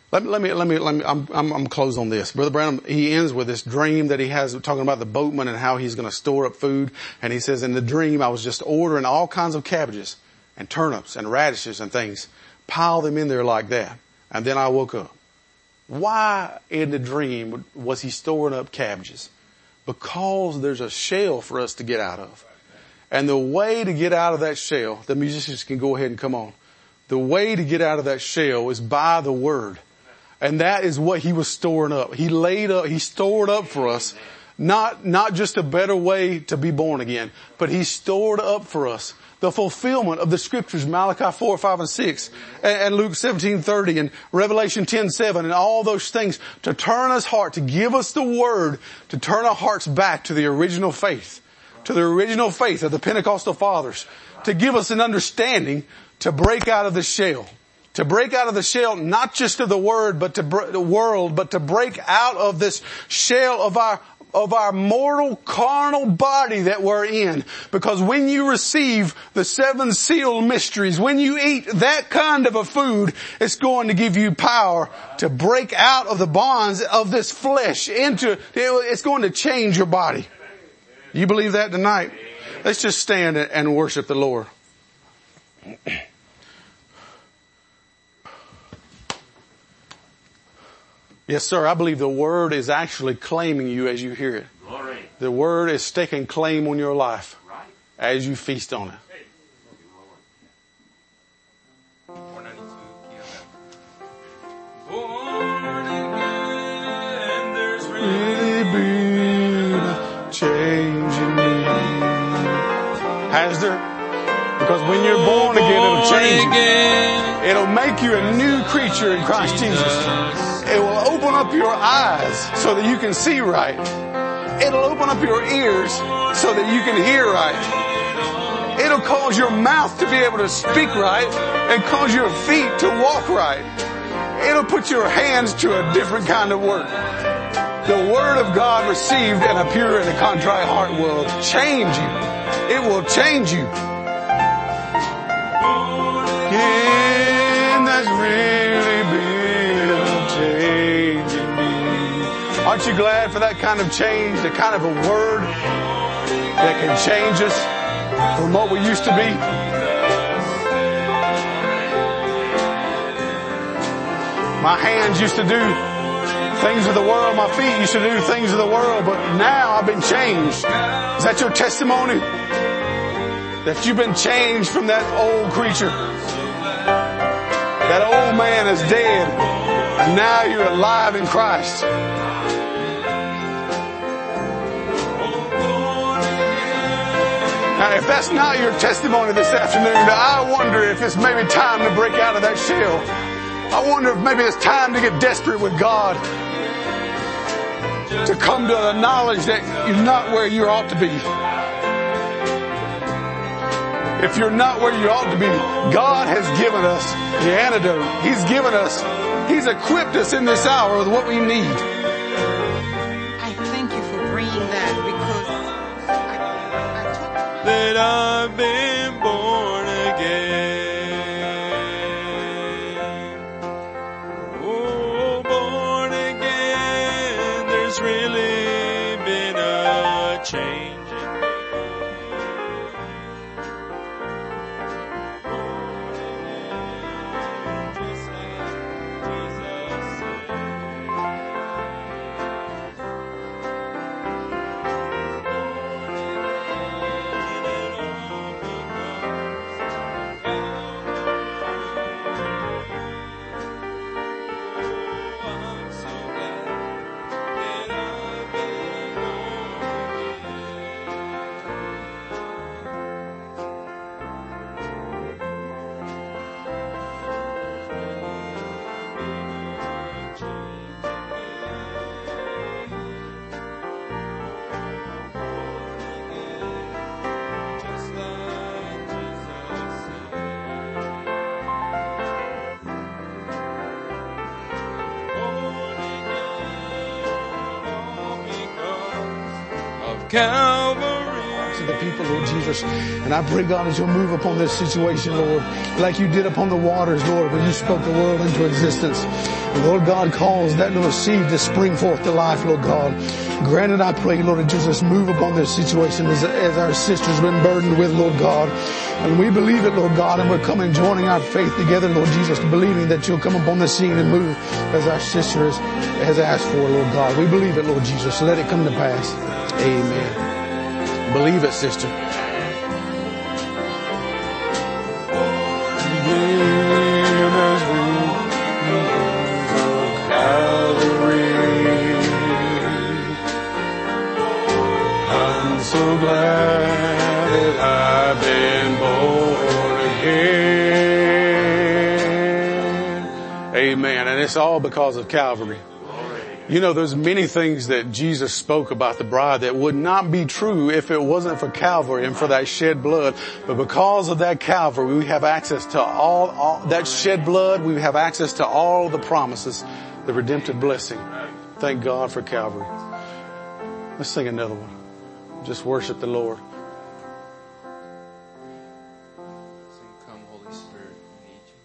I'm close on this. Brother Branham, he ends with this dream that he has, talking about the boatman and how he's going to store up food. And he says, in the dream, I was just ordering all kinds of cabbages and turnips and radishes and things, pile them in there like that. And then I woke up. Why in the dream was he storing up cabbages? Because there's a shell for us to get out of. And the way to get out of that shell, the musicians can go ahead and come on. The way to get out of that shell is by the word. And that is what he was storing up. He stored up for us, not just a better way to be born again, but he stored up for us the fulfillment of the scriptures, Malachi 4, 5, and 6, and Luke 17:30, and Revelation 10:7, and all those things to turn us heart, to give us the word, to turn our hearts back to the original faith of the Pentecostal fathers, to give us an understanding to break out of the shell. To break out of the shell, not just of the word, but the world, but to break out of this shell of our mortal carnal body that we're in. Because when you receive the 7 sealed mysteries, when you eat that kind of a food, it's going to give you power to break out of the bonds of this flesh it's going to change your body. You believe that tonight? Let's just stand and worship the Lord. Yes, sir. I believe the word is actually claiming you as you hear it. Glory. The word is taking claim on your life as you feast on it. Really been a change in me. Has there? Because when you're born again, it'll change you. It'll make you a new creature in Christ Jesus. It will open up your eyes so that you can see right. It'll open up your ears so that you can hear right. It'll cause your mouth to be able to speak right and cause your feet to walk right. It'll put your hands to a different kind of work. The Word of God received in a pure and a contrite heart will change you. It will change you. And that's really been a change in me. Aren't you glad for that kind of change, the kind of a word that can change us from what we used to be? My hands used to do things of the world. My feet used to do things of the world. But now I've been changed. Is that your testimony? That you've been changed from that old creature. That old man is dead. And now you're alive in Christ. Now, if that's not your testimony this afternoon, I wonder if it's maybe time to break out of that shell. I wonder if maybe it's time to get desperate with God. To come to the knowledge that you're not where you ought to be. If you're not where you ought to be, God has given us the antidote. He's equipped us in this hour with what we need. I thank you for bringing that because that I've been born again. Oh, born again, there's really been a change. Calvary. To the people, Lord Jesus. And I pray, God, as you'll move upon this situation, Lord, like you did upon the waters, Lord, when you spoke the world into existence. And Lord God, calls that little seed to spring forth to life, Lord God. Granted, I pray, Lord Jesus, move upon this situation as our sister's been burdened with, Lord God. And we believe it, Lord God, and we're coming joining our faith together, Lord Jesus, believing that you'll come upon the scene and move as our sister has asked for, Lord God. We believe it, Lord Jesus. Let it come to pass. Amen. Believe it, sister. I'm so glad that I've been born again. Amen. And it's all because of Calvary. You know, there's many things that Jesus spoke about the bride that would not be true if it wasn't for Calvary and for that shed blood. But because of that Calvary, we have access to all that shed blood. We have access to all the promises, the redemptive blessing. Thank God for Calvary. Let's sing another one. Just worship the Lord. Come, Holy Spirit, we need you.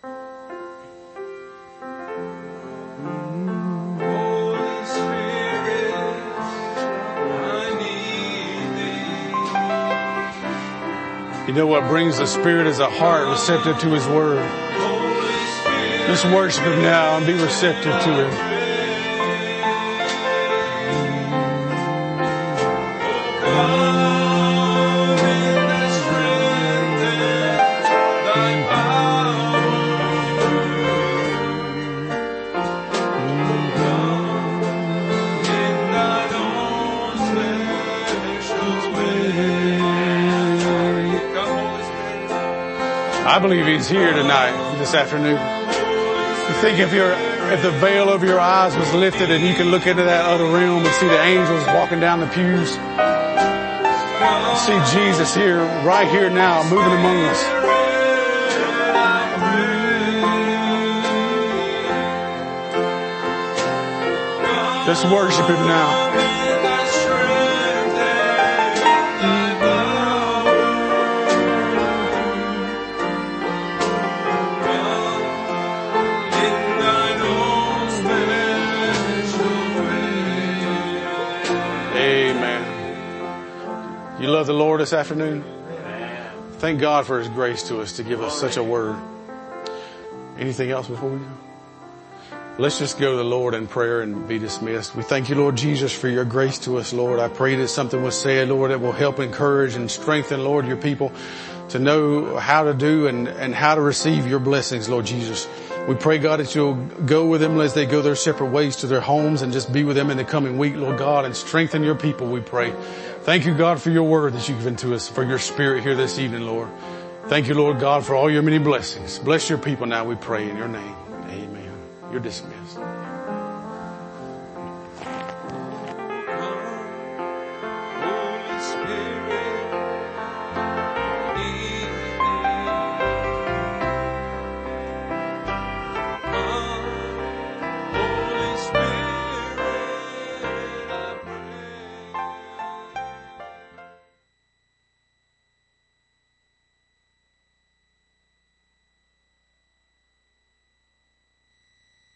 You know what brings the Spirit is a heart receptive to His Word. Just worship Him now and be receptive to Him. I believe He's here tonight, this afternoon. You think if the veil over your eyes was lifted and you can look into that other realm and see the angels walking down the pews. See Jesus here, right here now, moving among us. Just worship Him now. You love the Lord this afternoon? Thank God for His grace to us to give us such a word. Anything else before we go? Let's just go to the Lord in prayer and be dismissed. We thank you, Lord Jesus, for your grace to us, Lord. I pray that something was said, Lord, that will help encourage and strengthen, Lord, your people to know how to do and how to receive your blessings, Lord Jesus. We pray, God, that you'll go with them as they go their separate ways to their homes and just be with them in the coming week, Lord God, and strengthen your people, we pray. Thank you, God, for your word that you've given to us, for your spirit here this evening, Lord. Thank you, Lord God, for all your many blessings. Bless your people now, we pray in your name. Amen. You're dismissed.